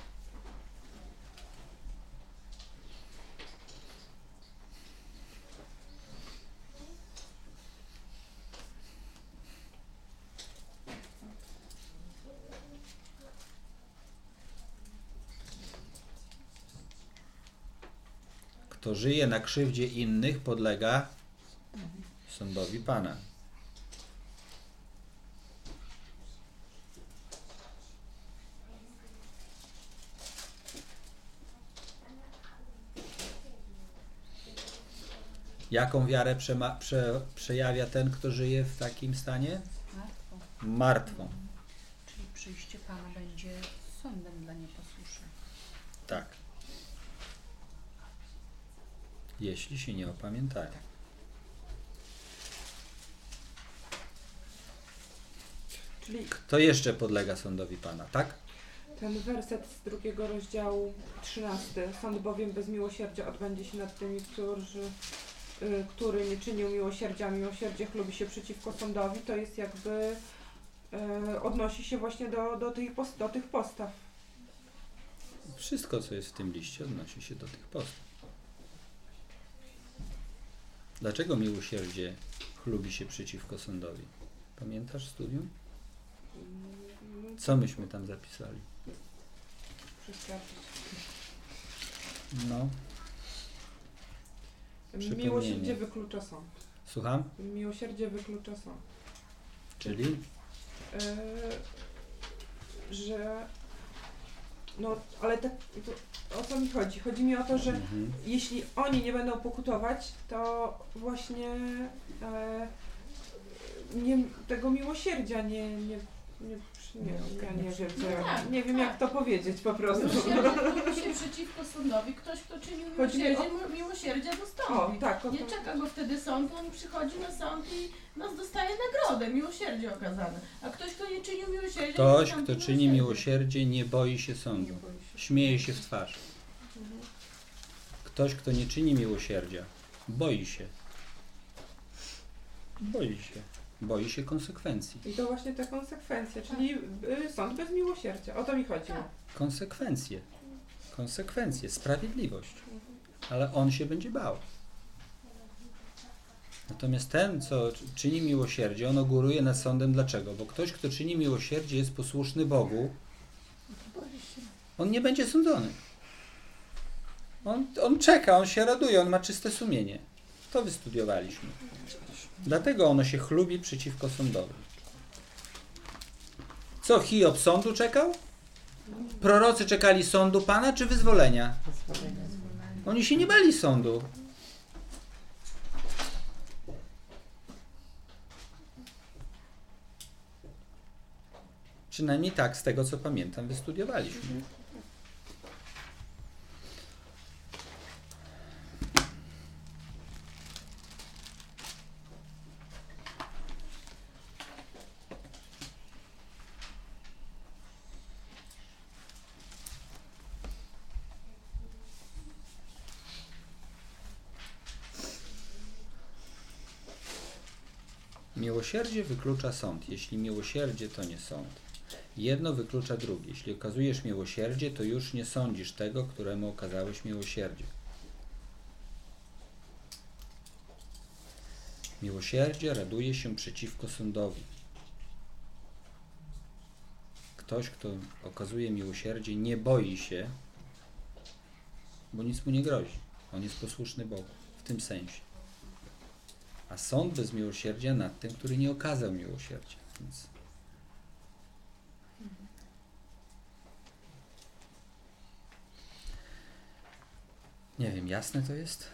Kto żyje na krzywdzie innych, podlega sądowi Pana. Jaką wiarę przejawia ten, kto żyje w takim stanie? Martwą. Czyli przyjście Pana będzie sądem dla nieposłusznych. Tak. Jeśli się nie opamiętają. Czyli Kto jeszcze podlega sądowi Pana, tak? ten werset z 2 rozdziału 13. Sąd bowiem bez miłosierdzia odbędzie się nad tymi, który nie czynił miłosierdzia, a miłosierdzie chlubi się przeciwko sądowi. To jest jakby odnosi się właśnie do tych postaw. Wszystko, co jest w tym liście, odnosi się do tych postaw. Dlaczego miłosierdzie chlubi się przeciwko sądowi? Pamiętasz studium? Co myśmy tam zapisali? No. Przypomnienie. Miłosierdzie wyklucza sąd. Słucham? Miłosierdzie wyklucza sąd. Czyli? Że... No, ale tak, to, o co mi chodzi? Chodzi mi o to, że jeśli oni nie będą pokutować, to właśnie tego miłosierdzia ja nie wiem, nie wiem jak to powiedzieć po prostu. Miłosierdzie się przeciwko sądowi. Ktoś, kto czynił miłosierdzie dostąpi. O, tak, nie czeka go wtedy sąd, on przychodzi na sąd i dostaje nagrodę, miłosierdzie okazane. A ktoś, kto nie czynił miłosierdzia... Ktoś, kto czyni miłosierdzie, nie boi się sądu. Śmieje się w twarz. Ktoś, kto nie czyni miłosierdzia, boi się. Boi się konsekwencji. I to właśnie te konsekwencje, czyli sąd bez miłosierdzia. O to mi chodzi. Konsekwencje, sprawiedliwość. Ale on się będzie bał. Natomiast ten, co czyni miłosierdzie, on góruje nad sądem. Dlaczego? Bo ktoś, kto czyni miłosierdzie, jest posłuszny Bogu, on nie będzie sądzony. On czeka, on się raduje, on ma czyste sumienie. To wystudiowaliśmy. Dlatego ono się chlubi przeciwko sądowi. Co, Hiob sądu czekał? Prorocy czekali sądu Pana czy wyzwolenia? Oni się nie bali sądu. Przynajmniej tak, z tego co pamiętam, wystudiowaliśmy. Miłosierdzie wyklucza sąd. Jeśli miłosierdzie, to nie sąd. Jedno wyklucza drugie. Jeśli okazujesz miłosierdzie, to już nie sądzisz tego, któremu okazałeś miłosierdzie. Miłosierdzie raduje się przeciwko sądowi. Ktoś, kto okazuje miłosierdzie, nie boi się, bo nic mu nie grozi. On jest posłuszny Bogu w tym sensie. A sąd bez miłosierdzia nad tym, który nie okazał miłosierdzia. Więc nie wiem, jasne to jest?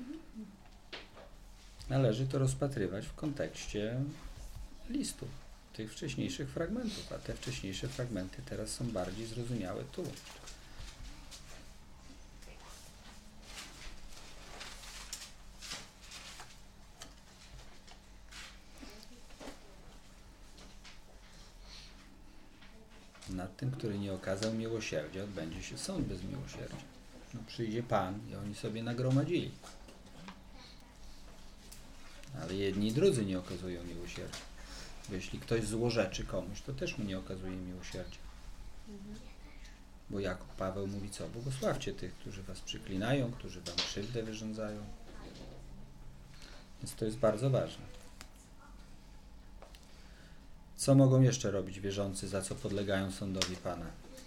Należy to rozpatrywać w kontekście listu, tych wcześniejszych fragmentów, a te wcześniejsze fragmenty teraz są bardziej zrozumiałe tu. Nad tym, który nie okazał miłosierdzia, odbędzie się sąd bez miłosierdzia. No, przyjdzie Pan i oni sobie nagromadzili. Ale jedni i drudzy nie okazują miłosierdzia. Bo jeśli ktoś złorzeczy komuś, to też mu nie okazuje miłosierdzia. Bo Jakub Paweł mówi co? Błogosławcie tych, którzy was przyklinają, którzy wam krzywdę wyrządzają. Więc to jest bardzo ważne. Co mogą jeszcze robić wierzący, za co podlegają sądowi Pana?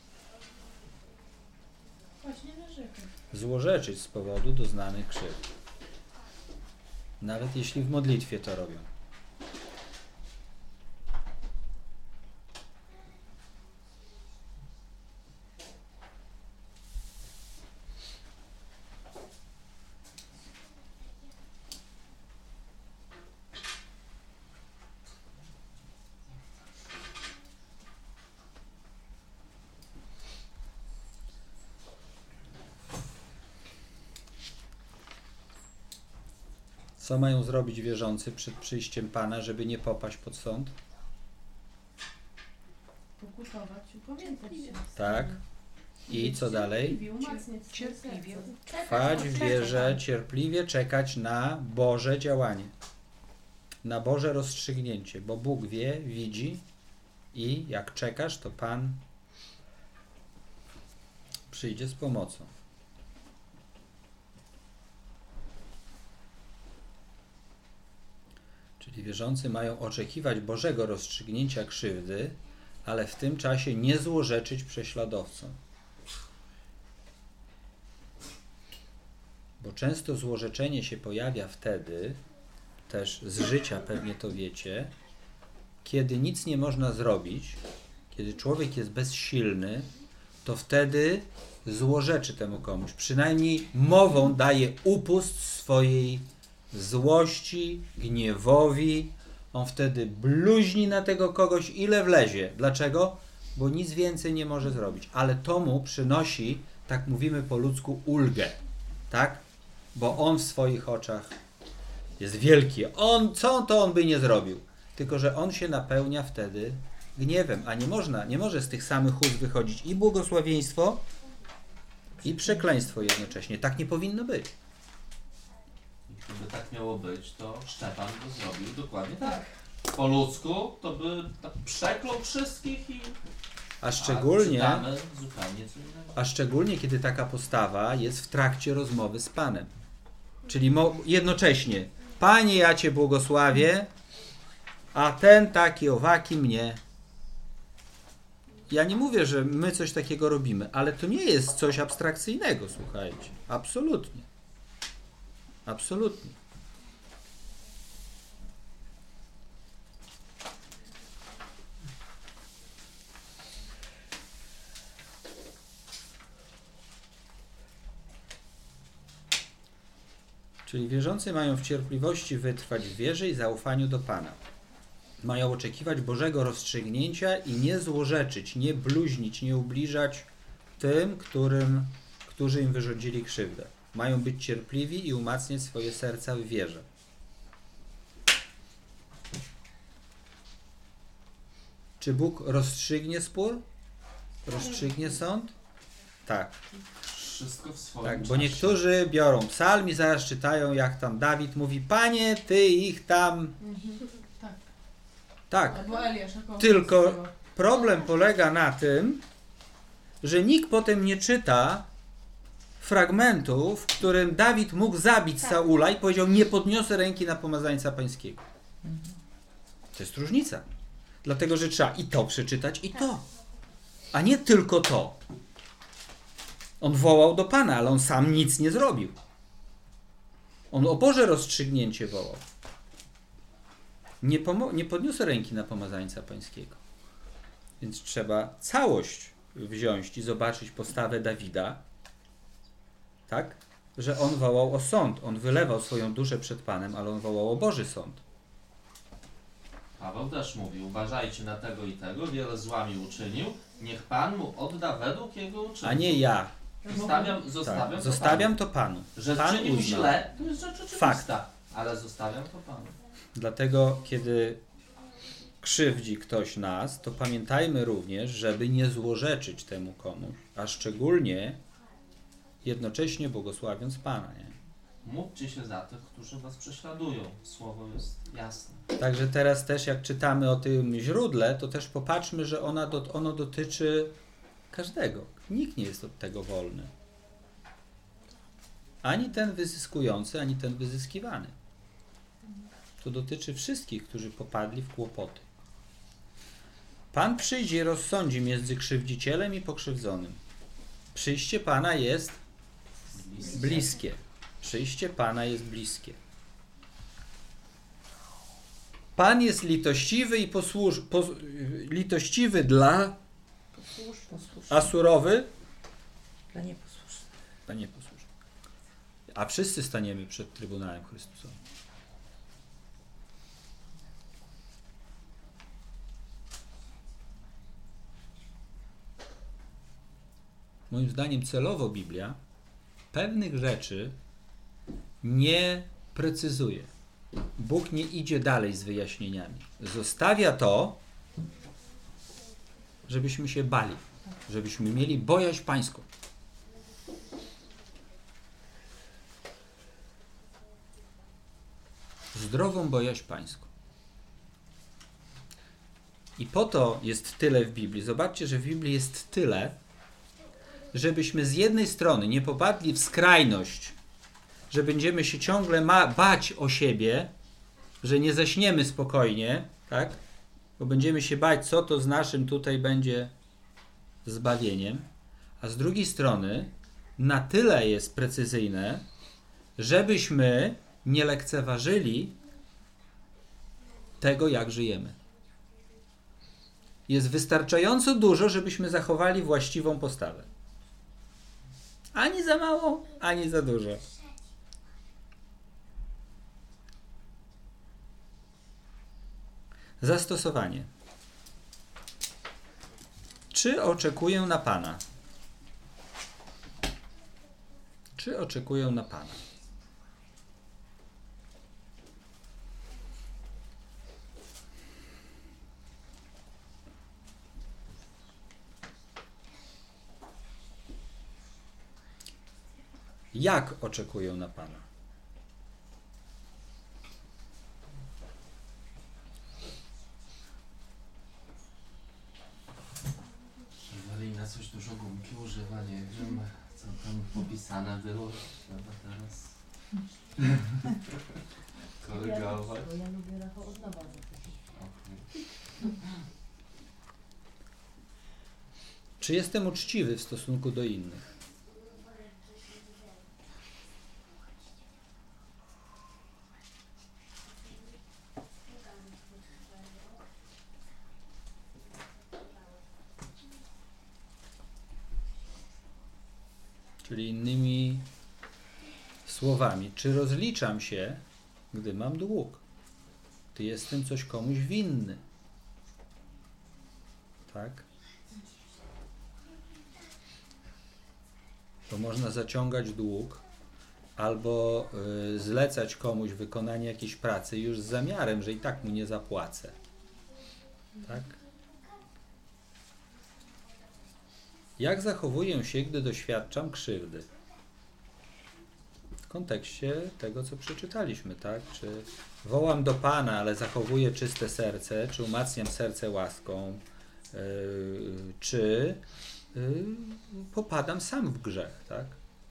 Właśnie narzekać. Złorzeczyć z powodu doznanych krzywd. Nawet jeśli w modlitwie to robią. Co mają zrobić wierzący przed przyjściem Pana, żeby nie popaść pod sąd? Pokutować, upamiętać się. Tak. I co dalej? Cierpliwie, umacniać Cierpliwie. Trwać w wierze, cierpliwie czekać na Boże działanie. Na Boże rozstrzygnięcie, bo Bóg wie, widzi i jak czekasz, to Pan przyjdzie z pomocą. Czyli wierzący mają oczekiwać Bożego rozstrzygnięcia krzywdy, ale w tym czasie nie złorzeczyć prześladowcom. Bo często złorzeczenie się pojawia wtedy, też z życia pewnie to wiecie, kiedy nic nie można zrobić, kiedy człowiek jest bezsilny, to wtedy złorzeczy temu komuś. Przynajmniej mową daje upust swojej złości, gniewowi. On wtedy bluźni na tego kogoś, ile wlezie. Dlaczego? Bo nic więcej nie może zrobić. Ale to mu przynosi, tak mówimy po ludzku, ulgę. Tak? Bo on w swoich oczach jest wielki. Co on by nie zrobił? Tylko że on się napełnia wtedy gniewem. A nie może z tych samych ust wychodzić i błogosławieństwo, i przekleństwo jednocześnie. Tak nie powinno być. Gdyby tak miało być, to Szczepan by zrobił dokładnie tak. Po ludzku to by tak przeklął wszystkich i... A szczególnie, zupełnie co innego. a szczególnie kiedy taka postawa jest w trakcie rozmowy z Panem. Czyli jednocześnie, Panie, ja Cię błogosławię, a ten taki owaki mnie. ja nie mówię, że my coś takiego robimy, ale to nie jest coś abstrakcyjnego, słuchajcie. Absolutnie. Absolutnie. Czyli wierzący mają w cierpliwości wytrwać w wierze i zaufaniu do Pana. Mają oczekiwać Bożego rozstrzygnięcia i nie złorzeczyć, nie bluźnić, nie ubliżać tym, którzy im wyrządzili krzywdę. Mają być cierpliwi i umacniać swoje serca w wierze. Czy Bóg rozstrzygnie spór? Rozstrzygnie sąd? Tak. Wszystko w swoim Tak, bo czasie. niektórzy biorą psalm i zaraz czytają, jak tam Dawid mówi: Panie, Ty ich tam... Tak. Tak. Albo Eliasz, jako Tylko problem polega na tym, że nikt potem nie czyta fragmentu, w którym Dawid mógł zabić Saula i powiedział: nie podniosę ręki na pomazańca pańskiego. To jest różnica. Dlatego, że trzeba i to przeczytać, i to. A nie tylko to. On wołał do Pana, ale on sam nic nie zrobił. On o Boże rozstrzygnięcie wołał. Nie podniosę ręki na pomazańca pańskiego. Więc trzeba całość wziąć i zobaczyć postawę Dawida, tak? Że on wołał o sąd. On wylewał swoją duszę przed Panem, ale on wołał o Boży sąd. Paweł też mówił: uważajcie na tego i tego, wiele zła mi uczynił, niech Pan mu odda według jego uczynku. A nie ja. Zostawiam to Panu. Że Pan czynił uzna. źle, to jest rzecz oczywista, Fakt. ale zostawiam to Panu. Dlatego, kiedy krzywdzi ktoś nas, to pamiętajmy również, żeby nie złorzeczyć temu komuś, a szczególnie jednocześnie błogosławiąc Pana. Nie? Módlcie się za tych, którzy was prześladują. Słowo jest jasne. Także teraz też, jak czytamy o tym źródle, to też popatrzmy, że ono dotyczy każdego. Nikt nie jest od tego wolny. Ani ten wyzyskujący, ani ten wyzyskiwany. To dotyczy wszystkich, którzy popadli w kłopoty. Pan przyjdzie i rozsądzi między krzywdzicielem i pokrzywdzonym. Przyjście Pana jest bliskie. Przyjście Pana jest bliskie. Pan jest litościwy i litościwy dla a surowy Dla nieposłusznych. dla nieposłusznych. A wszyscy staniemy przed Trybunałem Chrystusowym. Moim zdaniem celowo Biblia pewnych rzeczy nie precyzuje. Bóg nie idzie dalej z wyjaśnieniami. Zostawia to, żebyśmy się bali, żebyśmy mieli bojaźń pańską. Zdrową bojaźń pańską. I po to jest tyle w Biblii. Zobaczcie, że w Biblii jest tyle, żebyśmy z jednej strony nie popadli w skrajność, że będziemy się ciągle bać o siebie, że nie zaśniemy spokojnie, tak? Bo będziemy się bać, co to z naszym tutaj będzie zbawieniem, a z drugiej strony na tyle jest precyzyjne, żebyśmy nie lekceważyli tego, jak żyjemy. Jest wystarczająco dużo, żebyśmy zachowali właściwą postawę. Ani za mało, ani za dużo. Zastosowanie. Czy oczekuję na Pana? Czy oczekuję na Pana? Jak oczekuję na Pana? Jeżeli na coś dużo gumki używa, nie wiem, co tam popisane było, trzeba teraz korygować. Ja lubię Rafał od nowa. Czy jestem uczciwy w stosunku do innych? Czyli innymi słowami, czy rozliczam się, gdy mam dług? Gdy jestem coś komuś winny. Tak? Bo można zaciągać dług albo zlecać komuś wykonanie jakiejś pracy już z zamiarem, że i tak mu nie zapłacę. Tak? Jak zachowuję się, gdy doświadczam krzywdy? W kontekście tego, co przeczytaliśmy, tak? Czy wołam do Pana, ale zachowuję czyste serce, czy umacniam serce łaską, czy popadam sam w grzech, tak?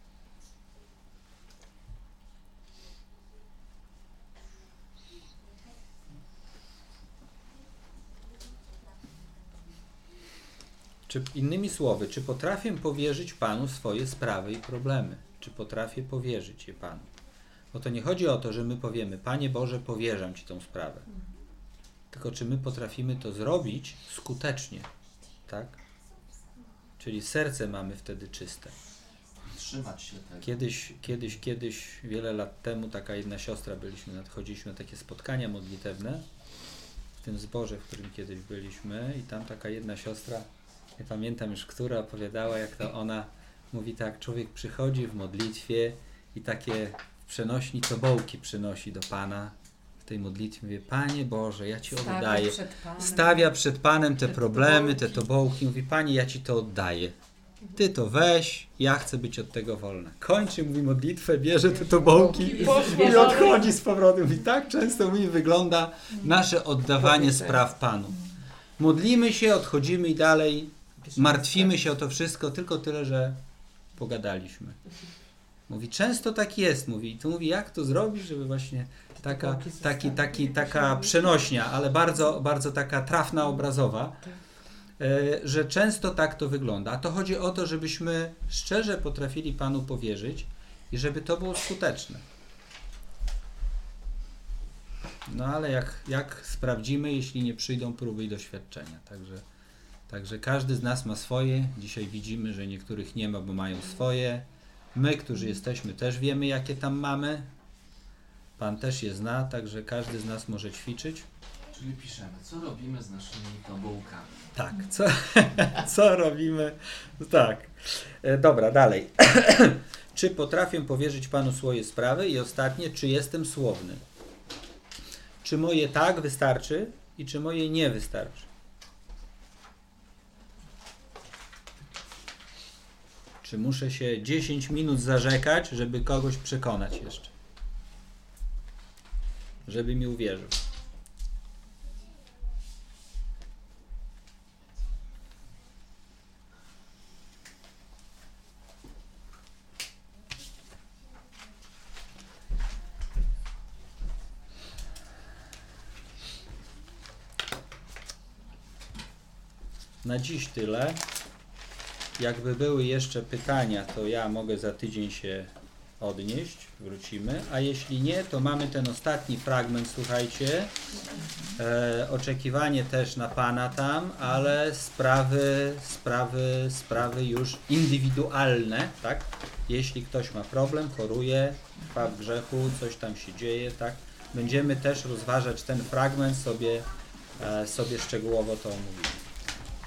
Czy innymi słowy, czy potrafię powierzyć Panu swoje sprawy i problemy? Czy potrafię powierzyć je Panu? Bo to nie chodzi o to, że my powiemy, Panie Boże, powierzam Ci tą sprawę. Tylko czy my potrafimy to zrobić skutecznie, tak? Czyli serce mamy wtedy czyste. Trzymać się tego. Kiedyś, wiele lat temu, taka jedna siostra, chodziliśmy na takie spotkania modlitewne w tym zborze, w którym kiedyś byliśmy, i tam taka jedna siostra, nie pamiętam już która, opowiadała, jak to ona mówi tak, człowiek przychodzi w modlitwie i takie w przenośni tobołki przynosi do Pana w tej modlitwie, mówi, Panie Boże, ja Ci oddaję. Stawia przed Panem te problemy, te tobołki, mówi, Panie, ja Ci to oddaję. Ty to weź, ja chcę być od tego wolna. Kończy, mówi modlitwę, bierze te tobołki i odchodzi z powrotem. I tak często wygląda nasze oddawanie spraw Panu. Modlimy się, odchodzimy i dalej martwimy się o to wszystko, tylko tyle, że pogadaliśmy. Mówi, często tak jest, mówi. I tu mówi, jak to zrobić, żeby właśnie taka przenośnia, ale bardzo, bardzo taka trafna, obrazowa, że często tak to wygląda. A to chodzi o to, żebyśmy szczerze potrafili Panu powierzyć i żeby to było skuteczne. No ale jak sprawdzimy, jeśli nie przyjdą próby i doświadczenia. Także każdy z nas ma swoje. Dzisiaj widzimy, że niektórych nie ma, bo mają swoje. My, którzy jesteśmy, też wiemy, jakie tam mamy. Pan też je zna, także każdy z nas może ćwiczyć. Czyli piszemy, co robimy z naszymi tobołkami. Tak, co robimy? Tak. Dobra, dalej. Czy potrafię powierzyć Panu swoje sprawy? I ostatnie, czy jestem słowny? Czy moje tak wystarczy i czy moje nie wystarczy? Czy muszę się 10 minut zarzekać, żeby kogoś przekonać jeszcze? Żeby mi uwierzył. Na dziś tyle. Jakby były jeszcze pytania, to ja mogę za tydzień się odnieść, wrócimy, a jeśli nie, to mamy ten ostatni fragment, słuchajcie, oczekiwanie też na Pana tam, ale sprawy już indywidualne, tak? Jeśli ktoś ma problem, choruje, trwa w grzechu, coś tam się dzieje, tak? Będziemy też rozważać ten fragment, sobie szczegółowo to omówimy.